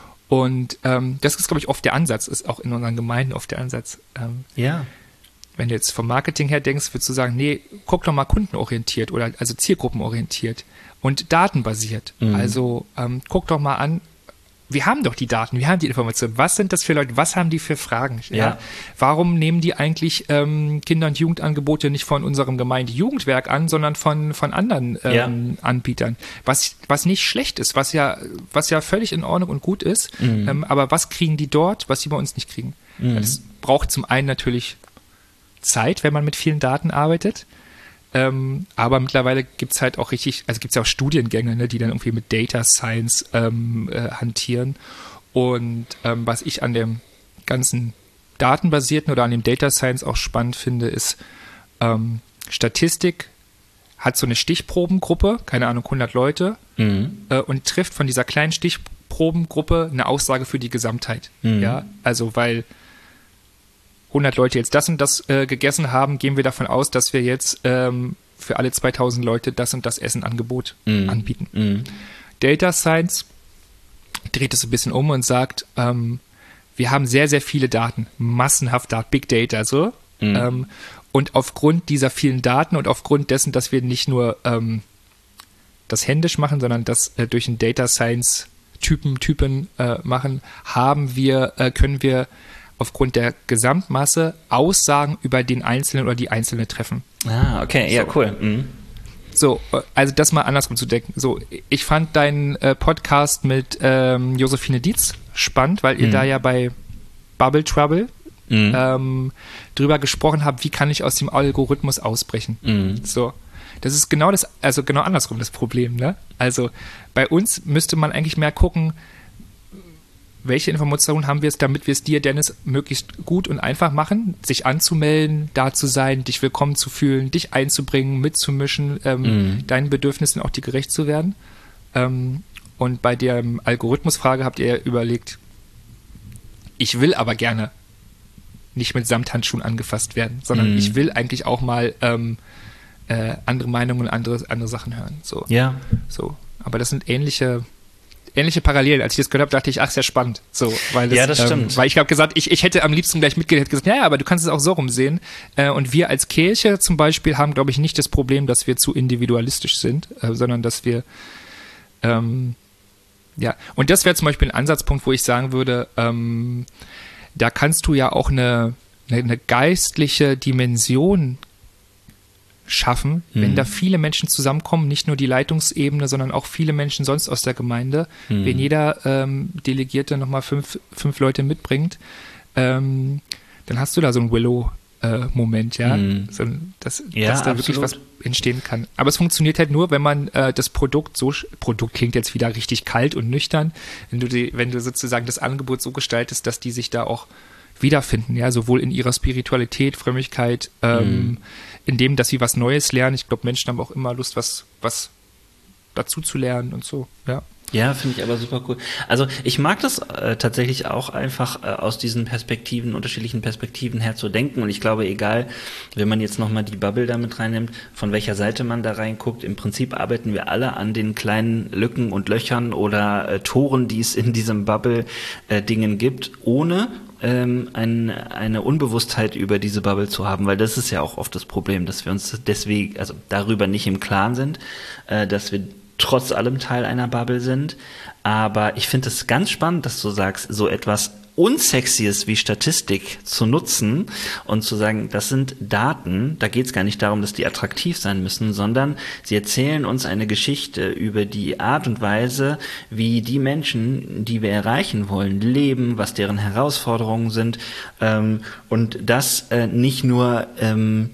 Und ähm, das ist, glaube ich, oft der Ansatz, ist auch in unseren Gemeinden oft der Ansatz. Ähm, ja. Wenn du jetzt vom Marketing her denkst, würdest du sagen, nee, guck doch mal kundenorientiert oder also zielgruppenorientiert und datenbasiert. Mhm. Also ähm, guck doch mal an, wir haben doch die Daten, wir haben die Informationen. Was sind das für Leute, was haben die für Fragen? Ja. Ja? Warum nehmen die eigentlich ähm, Kinder- und Jugendangebote nicht von unserem Gemeindejugendwerk an, sondern von, von anderen ähm, ja. Anbietern? Was, was nicht schlecht ist, was ja, was ja völlig in Ordnung und gut ist. Mhm. Ähm, aber was kriegen die dort, was sie bei uns nicht kriegen? Mhm. Das braucht zum einen natürlich Zeit, wenn man mit vielen Daten arbeitet. Ähm, aber mittlerweile gibt es halt auch richtig, also gibt es ja auch Studiengänge, ne, die dann irgendwie mit Data Science ähm, äh, hantieren. Und ähm, was ich an dem ganzen datenbasierten oder an dem Data Science auch spannend finde, ist ähm, Statistik hat so eine Stichprobengruppe, keine Ahnung, hundert Leute, mhm. äh, und trifft von dieser kleinen Stichprobengruppe eine Aussage für die Gesamtheit. Mhm. Ja, also weil hundert Leute jetzt das und das äh, gegessen haben, gehen wir davon aus, dass wir jetzt ähm, für alle zweitausend Leute das und das Essenangebot mm. anbieten. Mm. Data Science dreht es ein bisschen um und sagt, ähm, wir haben sehr, sehr viele Daten, massenhaft Daten, Big Data, so. Mm. Ähm, und aufgrund dieser vielen Daten und aufgrund dessen, dass wir nicht nur ähm, das händisch machen, sondern das äh, durch einen Data Science Typen, Typen äh, machen, haben wir, äh, können wir aufgrund der Gesamtmasse Aussagen über den Einzelnen oder die Einzelne treffen. Ah, okay, ja, so. Cool. Mhm. So, also das mal andersrum zu denken. So, ich fand deinen äh, Podcast mit ähm, Josephine Dietz spannend, weil ihr mhm. da ja bei Bubble Trouble mhm. ähm, drüber gesprochen habt, wie kann ich aus dem Algorithmus ausbrechen. Mhm. So, das ist genau das, also genau andersrum das Problem, ne? Also bei uns müsste man eigentlich mehr gucken, welche Informationen haben wir jetzt, damit wir es dir, Dennis, möglichst gut und einfach machen, sich anzumelden, da zu sein, dich willkommen zu fühlen, dich einzubringen, mitzumischen, ähm, mhm. deinen Bedürfnissen auch dir gerecht zu werden. Ähm, und bei der Algorithmusfrage habt ihr überlegt, ich will aber gerne nicht mit Samthandschuhen angefasst werden, sondern mhm. ich will eigentlich auch mal ähm, äh, andere Meinungen und andere, andere Sachen hören. So. Ja. So. Aber das sind ähnliche, ähnliche Parallelen. Als ich das gehört habe, dachte ich, ach, sehr spannend. So, weil das, ja, das stimmt. Ähm, weil ich habe gesagt, ich, ich hätte am liebsten gleich mitgehört, hätte gesagt, ja, ja, aber du kannst es auch so rumsehen. Äh, und wir als Kirche zum Beispiel haben, glaube ich, nicht das Problem, dass wir zu individualistisch sind, äh, sondern dass wir ähm, ja, und das wäre zum Beispiel ein Ansatzpunkt, wo ich sagen würde, ähm, da kannst du ja auch eine, eine, eine geistliche Dimension schaffen, mhm. wenn da viele Menschen zusammenkommen, nicht nur die Leitungsebene, sondern auch viele Menschen sonst aus der Gemeinde. Mhm. Wenn jeder ähm, Delegierte nochmal fünf, fünf Leute mitbringt, ähm, dann hast du da so ein Willow-Moment, ja, mhm. so, dass, ja, dass da absolut. wirklich was entstehen kann. Aber es funktioniert halt nur, wenn man äh, das Produkt so, Produkt klingt jetzt wieder richtig kalt und nüchtern, wenn du, die, wenn du sozusagen das Angebot so gestaltest, dass die sich da auch wiederfinden, ja, sowohl in ihrer Spiritualität, Frömmigkeit, ähm, mhm. in dem, dass sie was Neues lernen. Ich glaube, Menschen haben auch immer Lust, was, was dazu zu lernen und so, ja. Ja, finde ich aber super cool. Also ich mag das äh, tatsächlich auch einfach äh, aus diesen Perspektiven, unterschiedlichen Perspektiven her zu denken. Und ich glaube, egal, wenn man jetzt nochmal die Bubble da mit reinnimmt, von welcher Seite man da reinguckt, im Prinzip arbeiten wir alle an den kleinen Lücken und Löchern oder äh, Toren, die es in diesem Bubble-Dingen äh, gibt, ohne ähm, ein, eine Unbewusstheit über diese Bubble zu haben, weil das ist ja auch oft das Problem, dass wir uns deswegen, also darüber nicht im Klaren sind, äh, dass wir trotz allem Teil einer Bubble sind. Aber ich finde es ganz spannend, dass du sagst, so etwas Unsexyes wie Statistik zu nutzen und zu sagen, das sind Daten, da geht es gar nicht darum, dass die attraktiv sein müssen, sondern sie erzählen uns eine Geschichte über die Art und Weise, wie die Menschen, die wir erreichen wollen, leben, was deren Herausforderungen sind, ähm, und das äh, nicht nur ähm,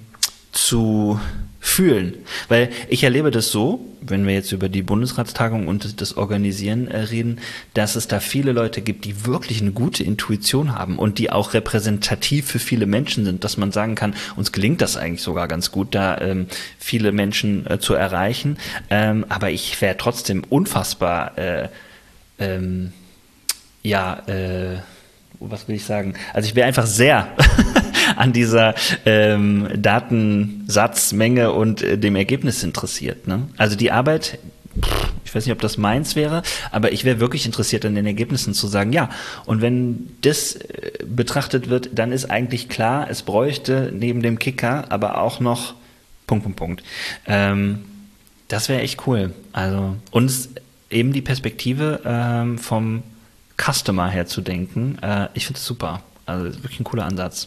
zu fühlen. Weil ich erlebe das so, wenn wir jetzt über die Bundesratstagung und das Organisieren äh, reden, dass es da viele Leute gibt, die wirklich eine gute Intuition haben und die auch repräsentativ für viele Menschen sind, dass man sagen kann, uns gelingt das eigentlich sogar ganz gut, da ähm, viele Menschen äh, zu erreichen. Ähm, aber ich wäre trotzdem unfassbar, äh, ähm, ja, äh, was will ich sagen? Also ich wäre einfach sehr an dieser ähm, Datensatzmenge und äh, dem Ergebnis interessiert. Ne? Also die Arbeit, pff, ich weiß nicht, ob das meins wäre, aber ich wäre wirklich interessiert an den Ergebnissen zu sagen, ja, und wenn das äh, betrachtet wird, dann ist eigentlich klar, es bräuchte neben dem Kicker aber auch noch Punkt, Punkt, Punkt. Ähm, das wäre echt cool. Also uns eben die Perspektive ähm, vom Customer herzudenken, äh, ich finde es super. Also wirklich ein cooler Ansatz.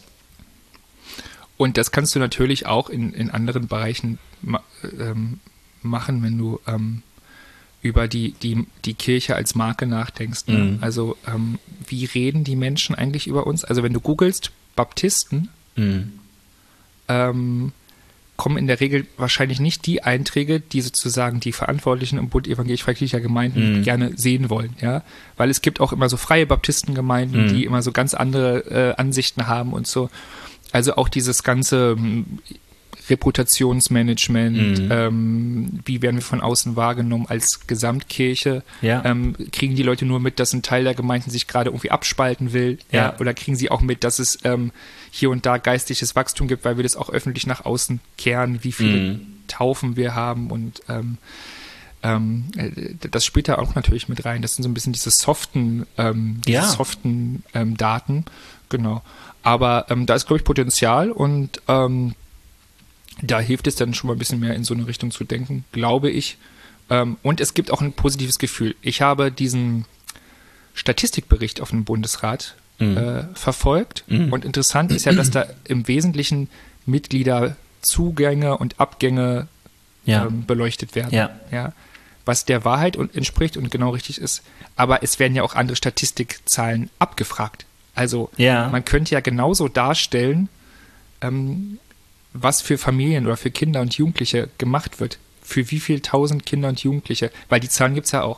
Und das kannst du natürlich auch in, in anderen Bereichen ma- ähm, machen, wenn du ähm, über die, die, die Kirche als Marke nachdenkst. Ne? Mhm. Also ähm, wie reden die Menschen eigentlich über uns? Also wenn du googelst Baptisten, mhm. ähm, kommen in der Regel wahrscheinlich nicht die Einträge, die sozusagen die Verantwortlichen im Bund evangelisch-freikirchlicher Gemeinden mm. gerne sehen wollen, ja, weil es gibt auch immer so freie Baptistengemeinden, mm. die immer so ganz andere äh, Ansichten haben und so. Also auch dieses ganze m, Reputationsmanagement, mm. ähm, wie werden wir von außen wahrgenommen als Gesamtkirche, ja. ähm, kriegen die Leute nur mit, dass ein Teil der Gemeinden sich gerade irgendwie abspalten will, ja. Ja, oder kriegen sie auch mit, dass es ähm, hier und da geistliches Wachstum gibt, weil wir das auch öffentlich nach außen kehren, wie viele mm. Taufen wir haben und ähm, ähm, das spielt da auch natürlich mit rein. Das sind so ein bisschen diese soften, ähm, diese ja. soften ähm, Daten, genau. Aber ähm, da ist, glaube ich, Potenzial und ähm, da hilft es dann schon mal ein bisschen mehr in so eine Richtung zu denken, glaube ich. Ähm, und es gibt auch ein positives Gefühl. Ich habe diesen Statistikbericht auf dem Bundesrat mhm. äh, verfolgt. Mhm. Und interessant ist ja, dass da im Wesentlichen Mitgliederzugänge und Abgänge ja. ähm, beleuchtet werden. Ja. Ja, was der Wahrheit und entspricht und genau richtig ist. Aber es werden ja auch andere Statistikzahlen abgefragt. Also ja. man könnte ja genauso darstellen, ähm, was für Familien oder für Kinder und Jugendliche gemacht wird. Für wie viel tausend Kinder und Jugendliche. Weil die Zahlen gibt es ja auch.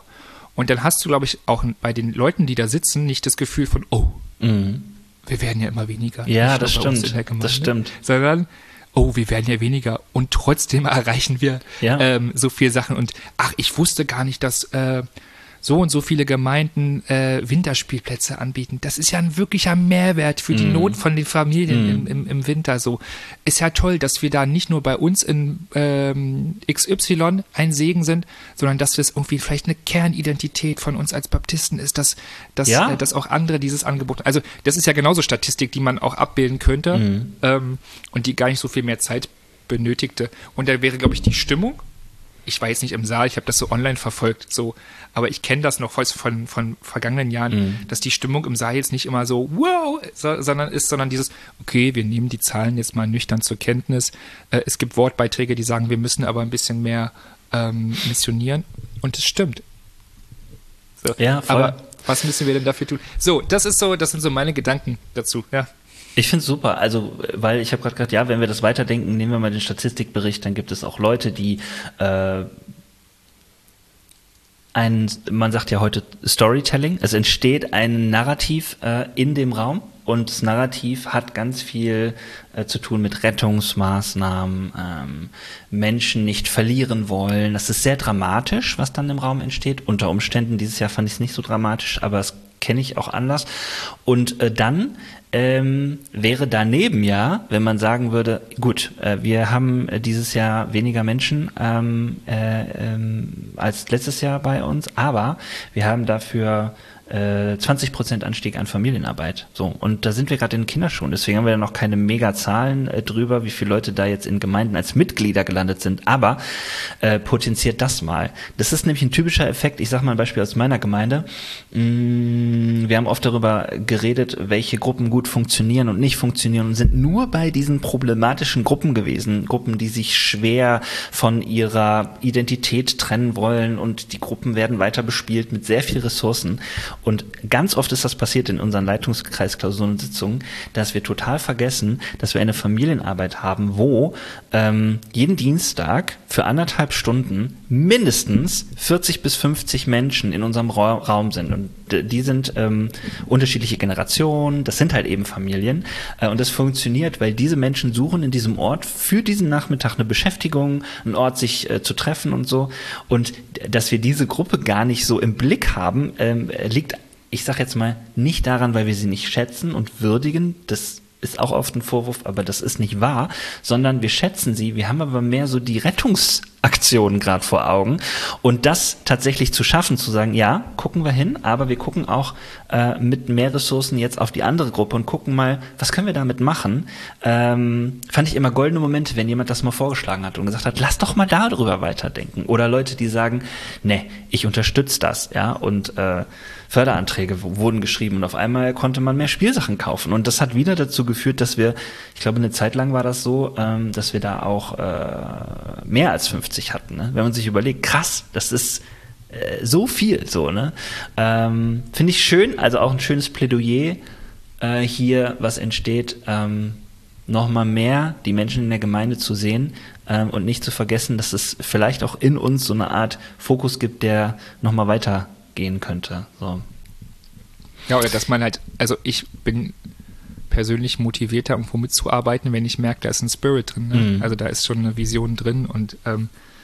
Und dann hast du, glaube ich, auch bei den Leuten, die da sitzen, nicht das Gefühl von, oh, mhm. wir werden ja immer weniger. Ja, das stimmt, das stimmt. Sondern, oh, wir werden ja weniger und trotzdem erreichen wir ja. ähm, so viele Sachen. Und ach, ich wusste gar nicht, dass äh, so und so viele Gemeinden äh, Winterspielplätze anbieten. Das ist ja ein wirklicher Mehrwert für die mm. Not von den Familien mm. im, im, im Winter. So ist ja toll, dass wir da nicht nur bei uns in ähm, X Y ein Segen sind, sondern dass das irgendwie vielleicht eine Kernidentität von uns als Baptisten ist, dass, dass, ja? äh, dass auch andere dieses Angebot. Also das ist ja genauso Statistik, die man auch abbilden könnte mm. ähm, und die gar nicht so viel mehr Zeit benötigte. Und da wäre, glaube ich, die Stimmung. Ich war jetzt nicht im Saal, ich habe das so online verfolgt, so, aber ich kenne das noch von, von vergangenen Jahren, mhm. dass die Stimmung im Saal jetzt nicht immer so wow, so, sondern ist, sondern dieses, okay, wir nehmen die Zahlen jetzt mal nüchtern zur Kenntnis. Äh, es gibt Wortbeiträge, die sagen, wir müssen aber ein bisschen mehr ähm, missionieren und es stimmt. So. Ja, voll. Aber was müssen wir denn dafür tun? So, das ist so, das sind so meine Gedanken dazu, ja. Ich finde es super, also weil ich habe gerade gedacht, ja, wenn wir das weiterdenken, nehmen wir mal den Statistikbericht, dann gibt es auch Leute, die äh, ein, man sagt ja heute Storytelling, es entsteht ein Narrativ äh, in dem Raum und das Narrativ hat ganz viel äh, zu tun mit Rettungsmaßnahmen, ähm, Menschen nicht verlieren wollen, das ist sehr dramatisch, was dann im Raum entsteht, unter Umständen, dieses Jahr fand ich es nicht so dramatisch, aber es kenne ich auch anders und äh, dann Ähm, wäre daneben ja, wenn man sagen würde, gut, äh, wir haben äh, dieses Jahr weniger Menschen ähm, äh, ähm, als letztes Jahr bei uns, aber wir haben dafür äh, zwanzig Prozent Anstieg an Familienarbeit. So, und da sind wir gerade in den Kinderschuhen, deswegen haben wir ja noch keine Mega-Zahlen äh, drüber, wie viele Leute da jetzt in Gemeinden als Mitglieder gelandet sind, aber äh, potenziert das mal. Das ist nämlich ein typischer Effekt, ich sage mal ein Beispiel aus meiner Gemeinde. Mm, wir haben oft darüber geredet, welche Gruppen gut funktionieren und nicht funktionieren und sind nur bei diesen problematischen Gruppen gewesen, Gruppen, die sich schwer von ihrer Identität trennen wollen und die Gruppen werden weiter bespielt mit sehr viel Ressourcen. Und ganz oft ist das passiert in unseren Leitungskreisklausuren und Sitzungen, dass wir total vergessen, dass wir eine Familienarbeit haben, wo ähm, jeden Dienstag für anderthalb Stunden mindestens vierzig bis fünfzig Menschen in unserem Ra- Raum sind. Und die sind ähm, unterschiedliche Generationen, das sind halt eben Familien. Äh, und das funktioniert, weil diese Menschen suchen in diesem Ort für diesen Nachmittag eine Beschäftigung, einen Ort, sich äh, zu treffen und so. Und dass wir diese Gruppe gar nicht so im Blick haben, ähm, liegt, ich sag jetzt mal, nicht daran, weil wir sie nicht schätzen und würdigen, das ist auch oft ein Vorwurf, aber das ist nicht wahr, sondern wir schätzen sie, wir haben aber mehr so die Rettungsaktionen gerade vor Augen und das tatsächlich zu schaffen, zu sagen, ja, gucken wir hin, aber wir gucken auch äh, mit mehr Ressourcen jetzt auf die andere Gruppe und gucken mal, was können wir damit machen, ähm, fand ich immer goldene Momente, wenn jemand das mal vorgeschlagen hat und gesagt hat, lass doch mal darüber weiterdenken oder Leute, die sagen, ne, ich unterstütze das, ja, und äh, Förderanträge wurden geschrieben und auf einmal konnte man mehr Spielsachen kaufen. Und das hat wieder dazu geführt, dass wir, ich glaube, eine Zeit lang war das so, ähm, dass wir da auch äh, mehr als fünfzig hatten. Ne? Wenn man sich überlegt, krass, das ist äh, so viel, so, ne? Ähm, finde ich schön, also auch ein schönes Plädoyer äh, hier, was entsteht, ähm, nochmal mehr die Menschen in der Gemeinde zu sehen ähm, und nicht zu vergessen, dass es vielleicht auch in uns so eine Art Fokus gibt, der nochmal weiter gehen könnte. So. Ja, oder dass man halt, also ich bin persönlich motivierter, irgendwo mitzuarbeiten, wenn ich merke, da ist ein Spirit drin. Ne? Mhm. Also da ist schon eine Vision drin und ähm,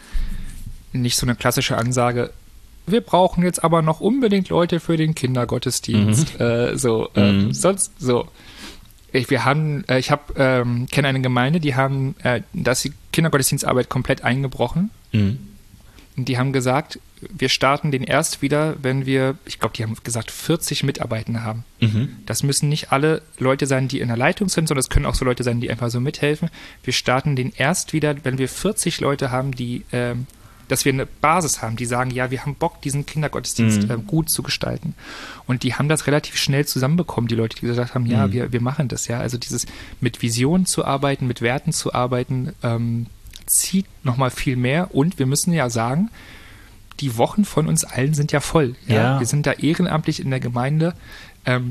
nicht so eine klassische Ansage, wir brauchen jetzt aber noch unbedingt Leute für den Kindergottesdienst. Mhm. Äh, so, äh, mhm. sonst so. Ich, wir haben, äh, ich habe, ähm, kenne eine Gemeinde, die haben, äh, da ist die Kindergottesdienstarbeit komplett eingebrochen. Mhm. Und die haben gesagt, wir starten den erst wieder, wenn wir, ich glaube, die haben gesagt, vierzig Mitarbeitende haben. Mhm. Das müssen nicht alle Leute sein, die in der Leitung sind, sondern es können auch so Leute sein, die einfach so mithelfen. Wir starten den erst wieder, wenn wir vierzig Leute haben, die, ähm, dass wir eine Basis haben, die sagen, ja, wir haben Bock, diesen Kindergottesdienst mhm. äh, gut zu gestalten. Und die haben das relativ schnell zusammenbekommen, die Leute, die gesagt haben, ja, mhm. wir, wir machen das, ja. Also dieses mit Visionen zu arbeiten, mit Werten zu arbeiten, ähm, zieht nochmal viel mehr und wir müssen ja sagen, die Wochen von uns allen sind ja voll. Ja? Ja. Wir sind da ehrenamtlich in der Gemeinde. Ähm,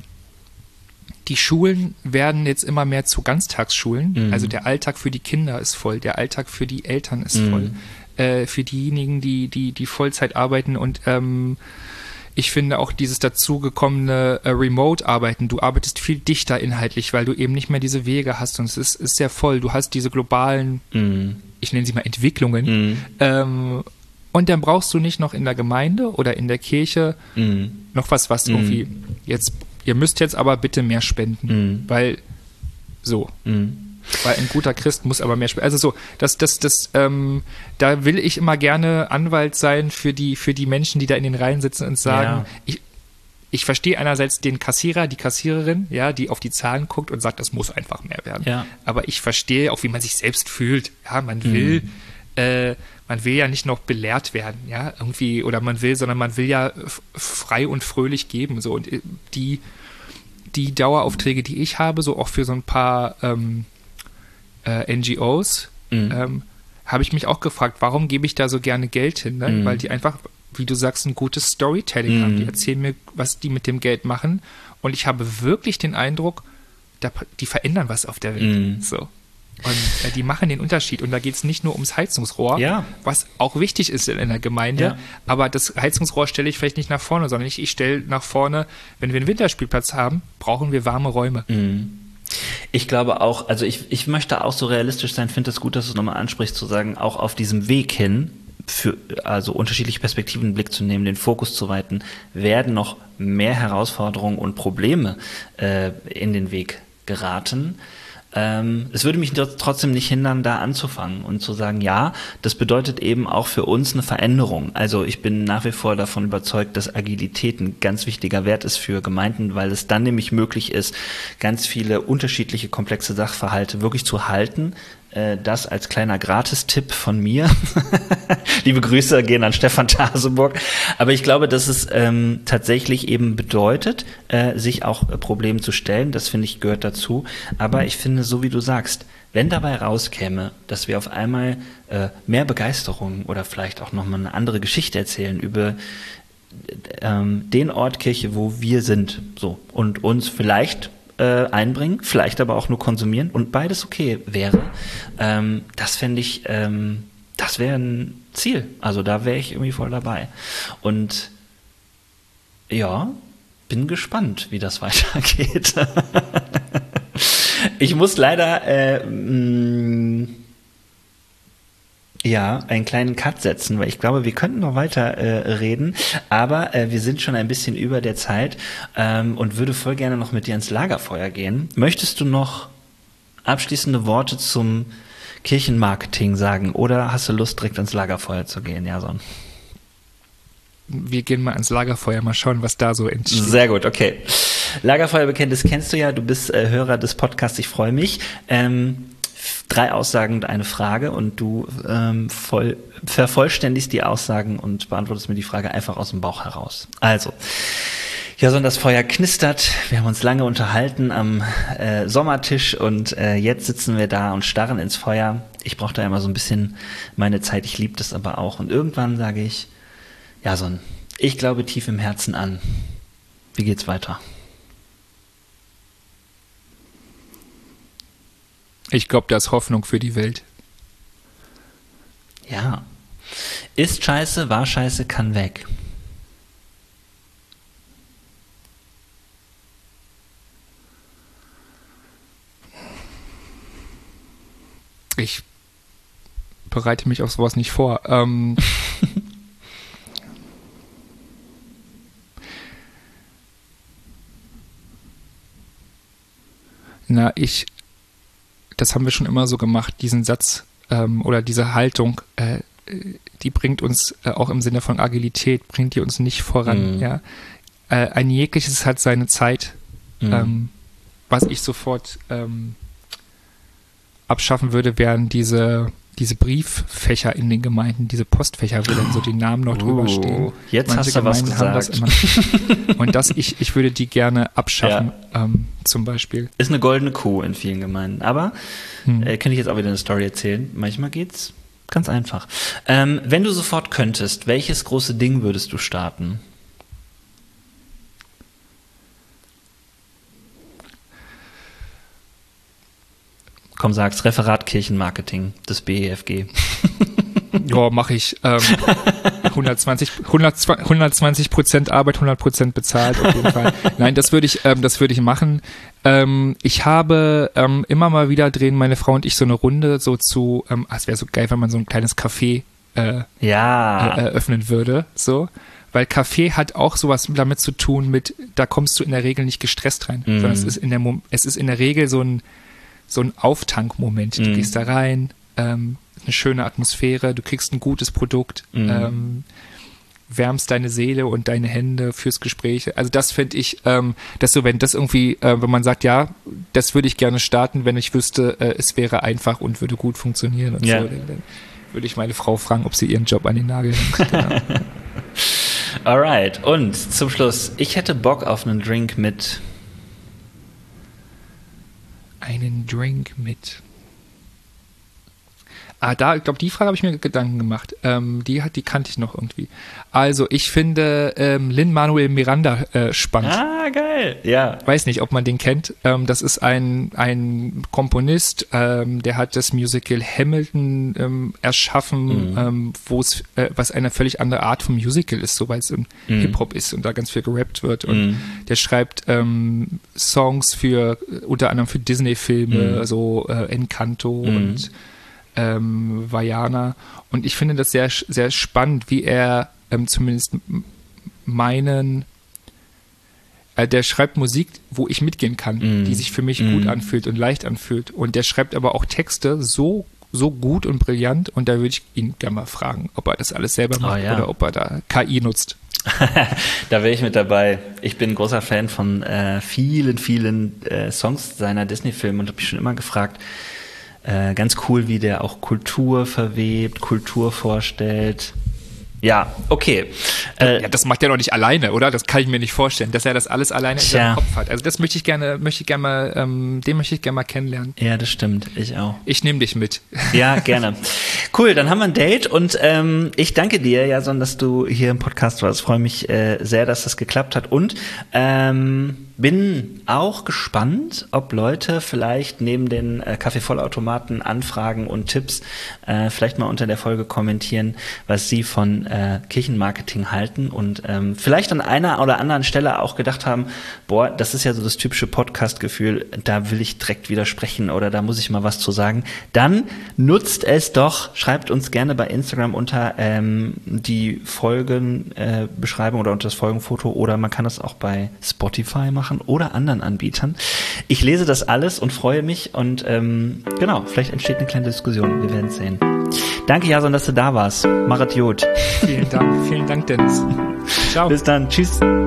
die Schulen werden jetzt immer mehr zu Ganztagsschulen. Mhm. Also der Alltag für die Kinder ist voll, der Alltag für die Eltern ist mhm. voll. Äh, für diejenigen, die, die, die Vollzeit arbeiten und ähm, ich finde auch dieses dazugekommene äh, Remote-Arbeiten, du arbeitest viel dichter inhaltlich, weil du eben nicht mehr diese Wege hast und es ist, ist sehr voll. Du hast diese globalen, mm. ich nenne sie mal Entwicklungen. Mm. Ähm, und dann brauchst du nicht noch in der Gemeinde oder in der Kirche mm. noch was, was mm. irgendwie jetzt, ihr müsst jetzt aber bitte mehr spenden, mm. weil so. Mm. Weil ein guter Christ muss aber mehr spielen. Also so, das, das, das, ähm, da will ich immer gerne Anwalt sein für die, für die Menschen, die da in den Reihen sitzen und sagen, ja. ich, ich verstehe einerseits den Kassierer, die Kassiererin, ja, die auf die Zahlen guckt und sagt, das muss einfach mehr werden. Ja. Aber ich verstehe auch, wie man sich selbst fühlt. Ja, man will, mhm. äh, man will ja nicht noch belehrt werden, ja, irgendwie, oder man will, sondern man will ja f- frei und fröhlich geben, so. Und die, die Daueraufträge, die ich habe, so auch für so ein paar, ähm, Äh, N G Os, mhm. ähm, habe ich mich auch gefragt, warum gebe ich da so gerne Geld hin? Ne? Mhm. Weil die einfach, wie du sagst, ein gutes Storytelling mhm. haben. Die erzählen mir, was die mit dem Geld machen. Und ich habe wirklich den Eindruck, da, die verändern was auf der Welt. Mhm. So. Und äh, die machen den Unterschied. Und da geht es nicht nur ums Heizungsrohr, ja. was auch wichtig ist in einer Gemeinde. Ja. Aber das Heizungsrohr stelle ich vielleicht nicht nach vorne, sondern ich, ich stelle nach vorne, wenn wir einen Winterspielplatz haben, brauchen wir warme Räume. Mhm. Ich glaube auch, also ich, ich möchte auch so realistisch sein, finde es gut, dass du es nochmal ansprichst, zu sagen, auch auf diesem Weg hin, für, also unterschiedliche Perspektiven in den Blick zu nehmen, den Fokus zu weiten, werden noch mehr Herausforderungen und Probleme äh, in den Weg geraten. Ähm, es würde mich trotzdem nicht hindern, da anzufangen und zu sagen, ja, das bedeutet eben auch für uns eine Veränderung. Also ich bin nach wie vor davon überzeugt, dass Agilität ein ganz wichtiger Wert ist für Gemeinden, weil es dann nämlich möglich ist, ganz viele unterschiedliche komplexe Sachverhalte wirklich zu halten. Das als kleiner Gratistipp von mir. Liebe Grüße gehen an Stefan Taseburg. Aber ich glaube, dass es ähm, tatsächlich eben bedeutet, äh, sich auch äh, Problemen zu stellen. Das, finde ich, gehört dazu. Aber ich finde, so wie du sagst, wenn dabei rauskäme, dass wir auf einmal äh, mehr Begeisterung oder vielleicht auch nochmal eine andere Geschichte erzählen über ähm, den Ort Kirche, wo wir sind, so, und uns vielleicht Äh, einbringen, vielleicht aber auch nur konsumieren und beides okay wäre, ähm, das fände ich, ähm, das wäre ein Ziel. Also da wäre ich irgendwie voll dabei. Und ja, bin gespannt, wie das weitergeht. Ich muss leider äh, mh, ja, einen kleinen Cut setzen, weil ich glaube, wir könnten noch weiter äh, reden, aber äh, wir sind schon ein bisschen über der Zeit ähm, und würde voll gerne noch mit dir ins Lagerfeuer gehen. Möchtest du noch abschließende Worte zum Kirchenmarketing sagen oder hast du Lust, direkt ins Lagerfeuer zu gehen, Jason? Wir gehen mal ins Lagerfeuer, mal schauen, was da so entsteht. Sehr gut, okay. Lagerfeuerbekenntnis kennst du ja, du bist äh, Hörer des Podcasts, ich freue mich. Ähm, Drei Aussagen und eine Frage und du ähm, voll, vervollständigst die Aussagen und beantwortest mir die Frage einfach aus dem Bauch heraus. Also, ja, so das Feuer knistert, wir haben uns lange unterhalten am äh, Sommertisch und äh, jetzt sitzen wir da und starren ins Feuer. Ich brauche da immer so ein bisschen meine Zeit, ich liebe das aber auch. Und irgendwann sage ich, Jason, ich glaube tief im Herzen an. Wie geht's weiter? Ich glaube, da ist Hoffnung für die Welt. Ja. Ist scheiße, war scheiße, kann weg. Ich bereite mich auf sowas nicht vor. Ähm Na, ich das haben wir schon immer so gemacht, diesen Satz ähm, oder diese Haltung, äh, die bringt uns äh, auch im Sinne von Agilität, bringt die uns nicht voran. Mhm. Ja? Äh, ein jegliches hat seine Zeit, mhm. ähm, was ich sofort ähm, abschaffen würde, wären diese, diese Brieffächer in den Gemeinden, diese Postfächer, wo dann so die Namen noch drüber oh, stehen. Jetzt Manche hast du Gemeinden was gesagt. Haben das immer. Und das, ich, ich würde die gerne abschaffen, ja. ähm, zum Beispiel. Ist eine goldene Kuh in vielen Gemeinden. Aber, hm. äh, kann ich jetzt auch wieder eine Story erzählen. Manchmal geht's ganz einfach. Ähm, wenn du sofort könntest, welches große Ding würdest du starten? Komm, sag's, Referat Kirchenmarketing des B E F G. Ja, mache ich. Ähm, hundertzwanzig, hundertzwanzig Prozent Arbeit, hundert Prozent bezahlt auf jeden Fall. Nein, das würde ich, ähm, das würde ich machen. Ähm, ich habe ähm, immer mal wieder drehen meine Frau und ich so eine Runde so zu, ähm, ah, es wäre so geil, wenn man so ein kleines Café äh, ja. äh, eröffnen würde, so. Weil Kaffee hat auch sowas damit zu tun mit, da kommst du in der Regel nicht gestresst rein, mhm. sondern es ist in der, es ist in der Regel so ein, so ein Auftankmoment. Du mhm. gehst da rein, ähm, eine schöne Atmosphäre, du kriegst ein gutes Produkt, mhm. ähm, wärmst deine Seele und deine Hände fürs Gespräch. Also das finde ich, ähm, dass so, wenn das irgendwie, äh, wenn man sagt, ja, das würde ich gerne starten, wenn ich wüsste, äh, es wäre einfach und würde gut funktionieren und ja. so, dann, dann würde ich meine Frau fragen, ob sie ihren Job an den Nagel hängt. Genau. Alright, und zum Schluss, ich hätte Bock auf einen Drink mit... Einen Drink mit... Ah, da, ich glaube, die Frage habe ich mir Gedanken gemacht. Ähm, die hat, die kannte ich noch irgendwie. Also, ich finde ähm, Lin-Manuel Miranda äh, spannend. Ah, geil. Ja. Weiß nicht, ob man den kennt. Ähm, das ist ein, ein Komponist, ähm, der hat das Musical Hamilton ähm, erschaffen, mhm. ähm, wo es, äh, was eine völlig andere Art von Musical ist, so weil es im mhm. Hip-Hop ist und da ganz viel gerappt wird. Und mhm. der schreibt ähm, Songs für, unter anderem für Disney-Filme, mhm. so äh, Encanto mhm. und Ähm, Vaiana, und ich finde das sehr, sehr spannend, wie er ähm, zumindest meinen, äh, der schreibt Musik, wo ich mitgehen kann, mm. die sich für mich mm. gut anfühlt und leicht anfühlt, und der schreibt aber auch Texte so, so gut und brillant, und da würde ich ihn gerne mal fragen, ob er das alles selber macht oh, ja. oder ob er da K I nutzt. Da wäre ich mit dabei. Ich bin ein großer Fan von äh, vielen, vielen äh, Songs seiner Disney-Filme und habe mich schon immer gefragt, Äh, ganz cool, wie der auch Kultur verwebt, Kultur vorstellt. Ja, okay. Äh, ja, das macht er doch nicht alleine, oder? Das kann ich mir nicht vorstellen, dass er das alles alleine in seinem Kopf hat. Also das möchte ich gerne, möchte ich gerne mal, ähm, den möchte ich gerne mal kennenlernen. Ja, das stimmt. Ich auch. Ich nehme dich mit. Ja, gerne. Cool, dann haben wir ein Date, und ähm, ich danke dir, Jason, dass du hier im Podcast warst. Ich freue mich äh, sehr, dass das geklappt hat, und ähm, bin auch gespannt, ob Leute vielleicht neben den äh, Kaffeevollautomaten Anfragen und Tipps äh, vielleicht mal unter der Folge kommentieren, was sie von äh, Kirchenmarketing halten, und ähm, vielleicht an einer oder anderen Stelle auch gedacht haben, boah, das ist ja so das typische Podcast-Gefühl, da will ich direkt widersprechen oder da muss ich mal was zu sagen. Dann nutzt es doch, schreibt uns gerne bei Instagram unter ähm, die Folgenbeschreibung äh, oder unter das Folgenfoto, oder man kann das auch bei Spotify machen oder anderen Anbietern. Ich lese das alles und freue mich, und ähm, genau, vielleicht entsteht eine kleine Diskussion. Wir werden es sehen. Danke, Jason, dass du da warst. Machet gut. Vielen Dank. Vielen Dank, Dennis. Ciao. Bis dann. Tschüss.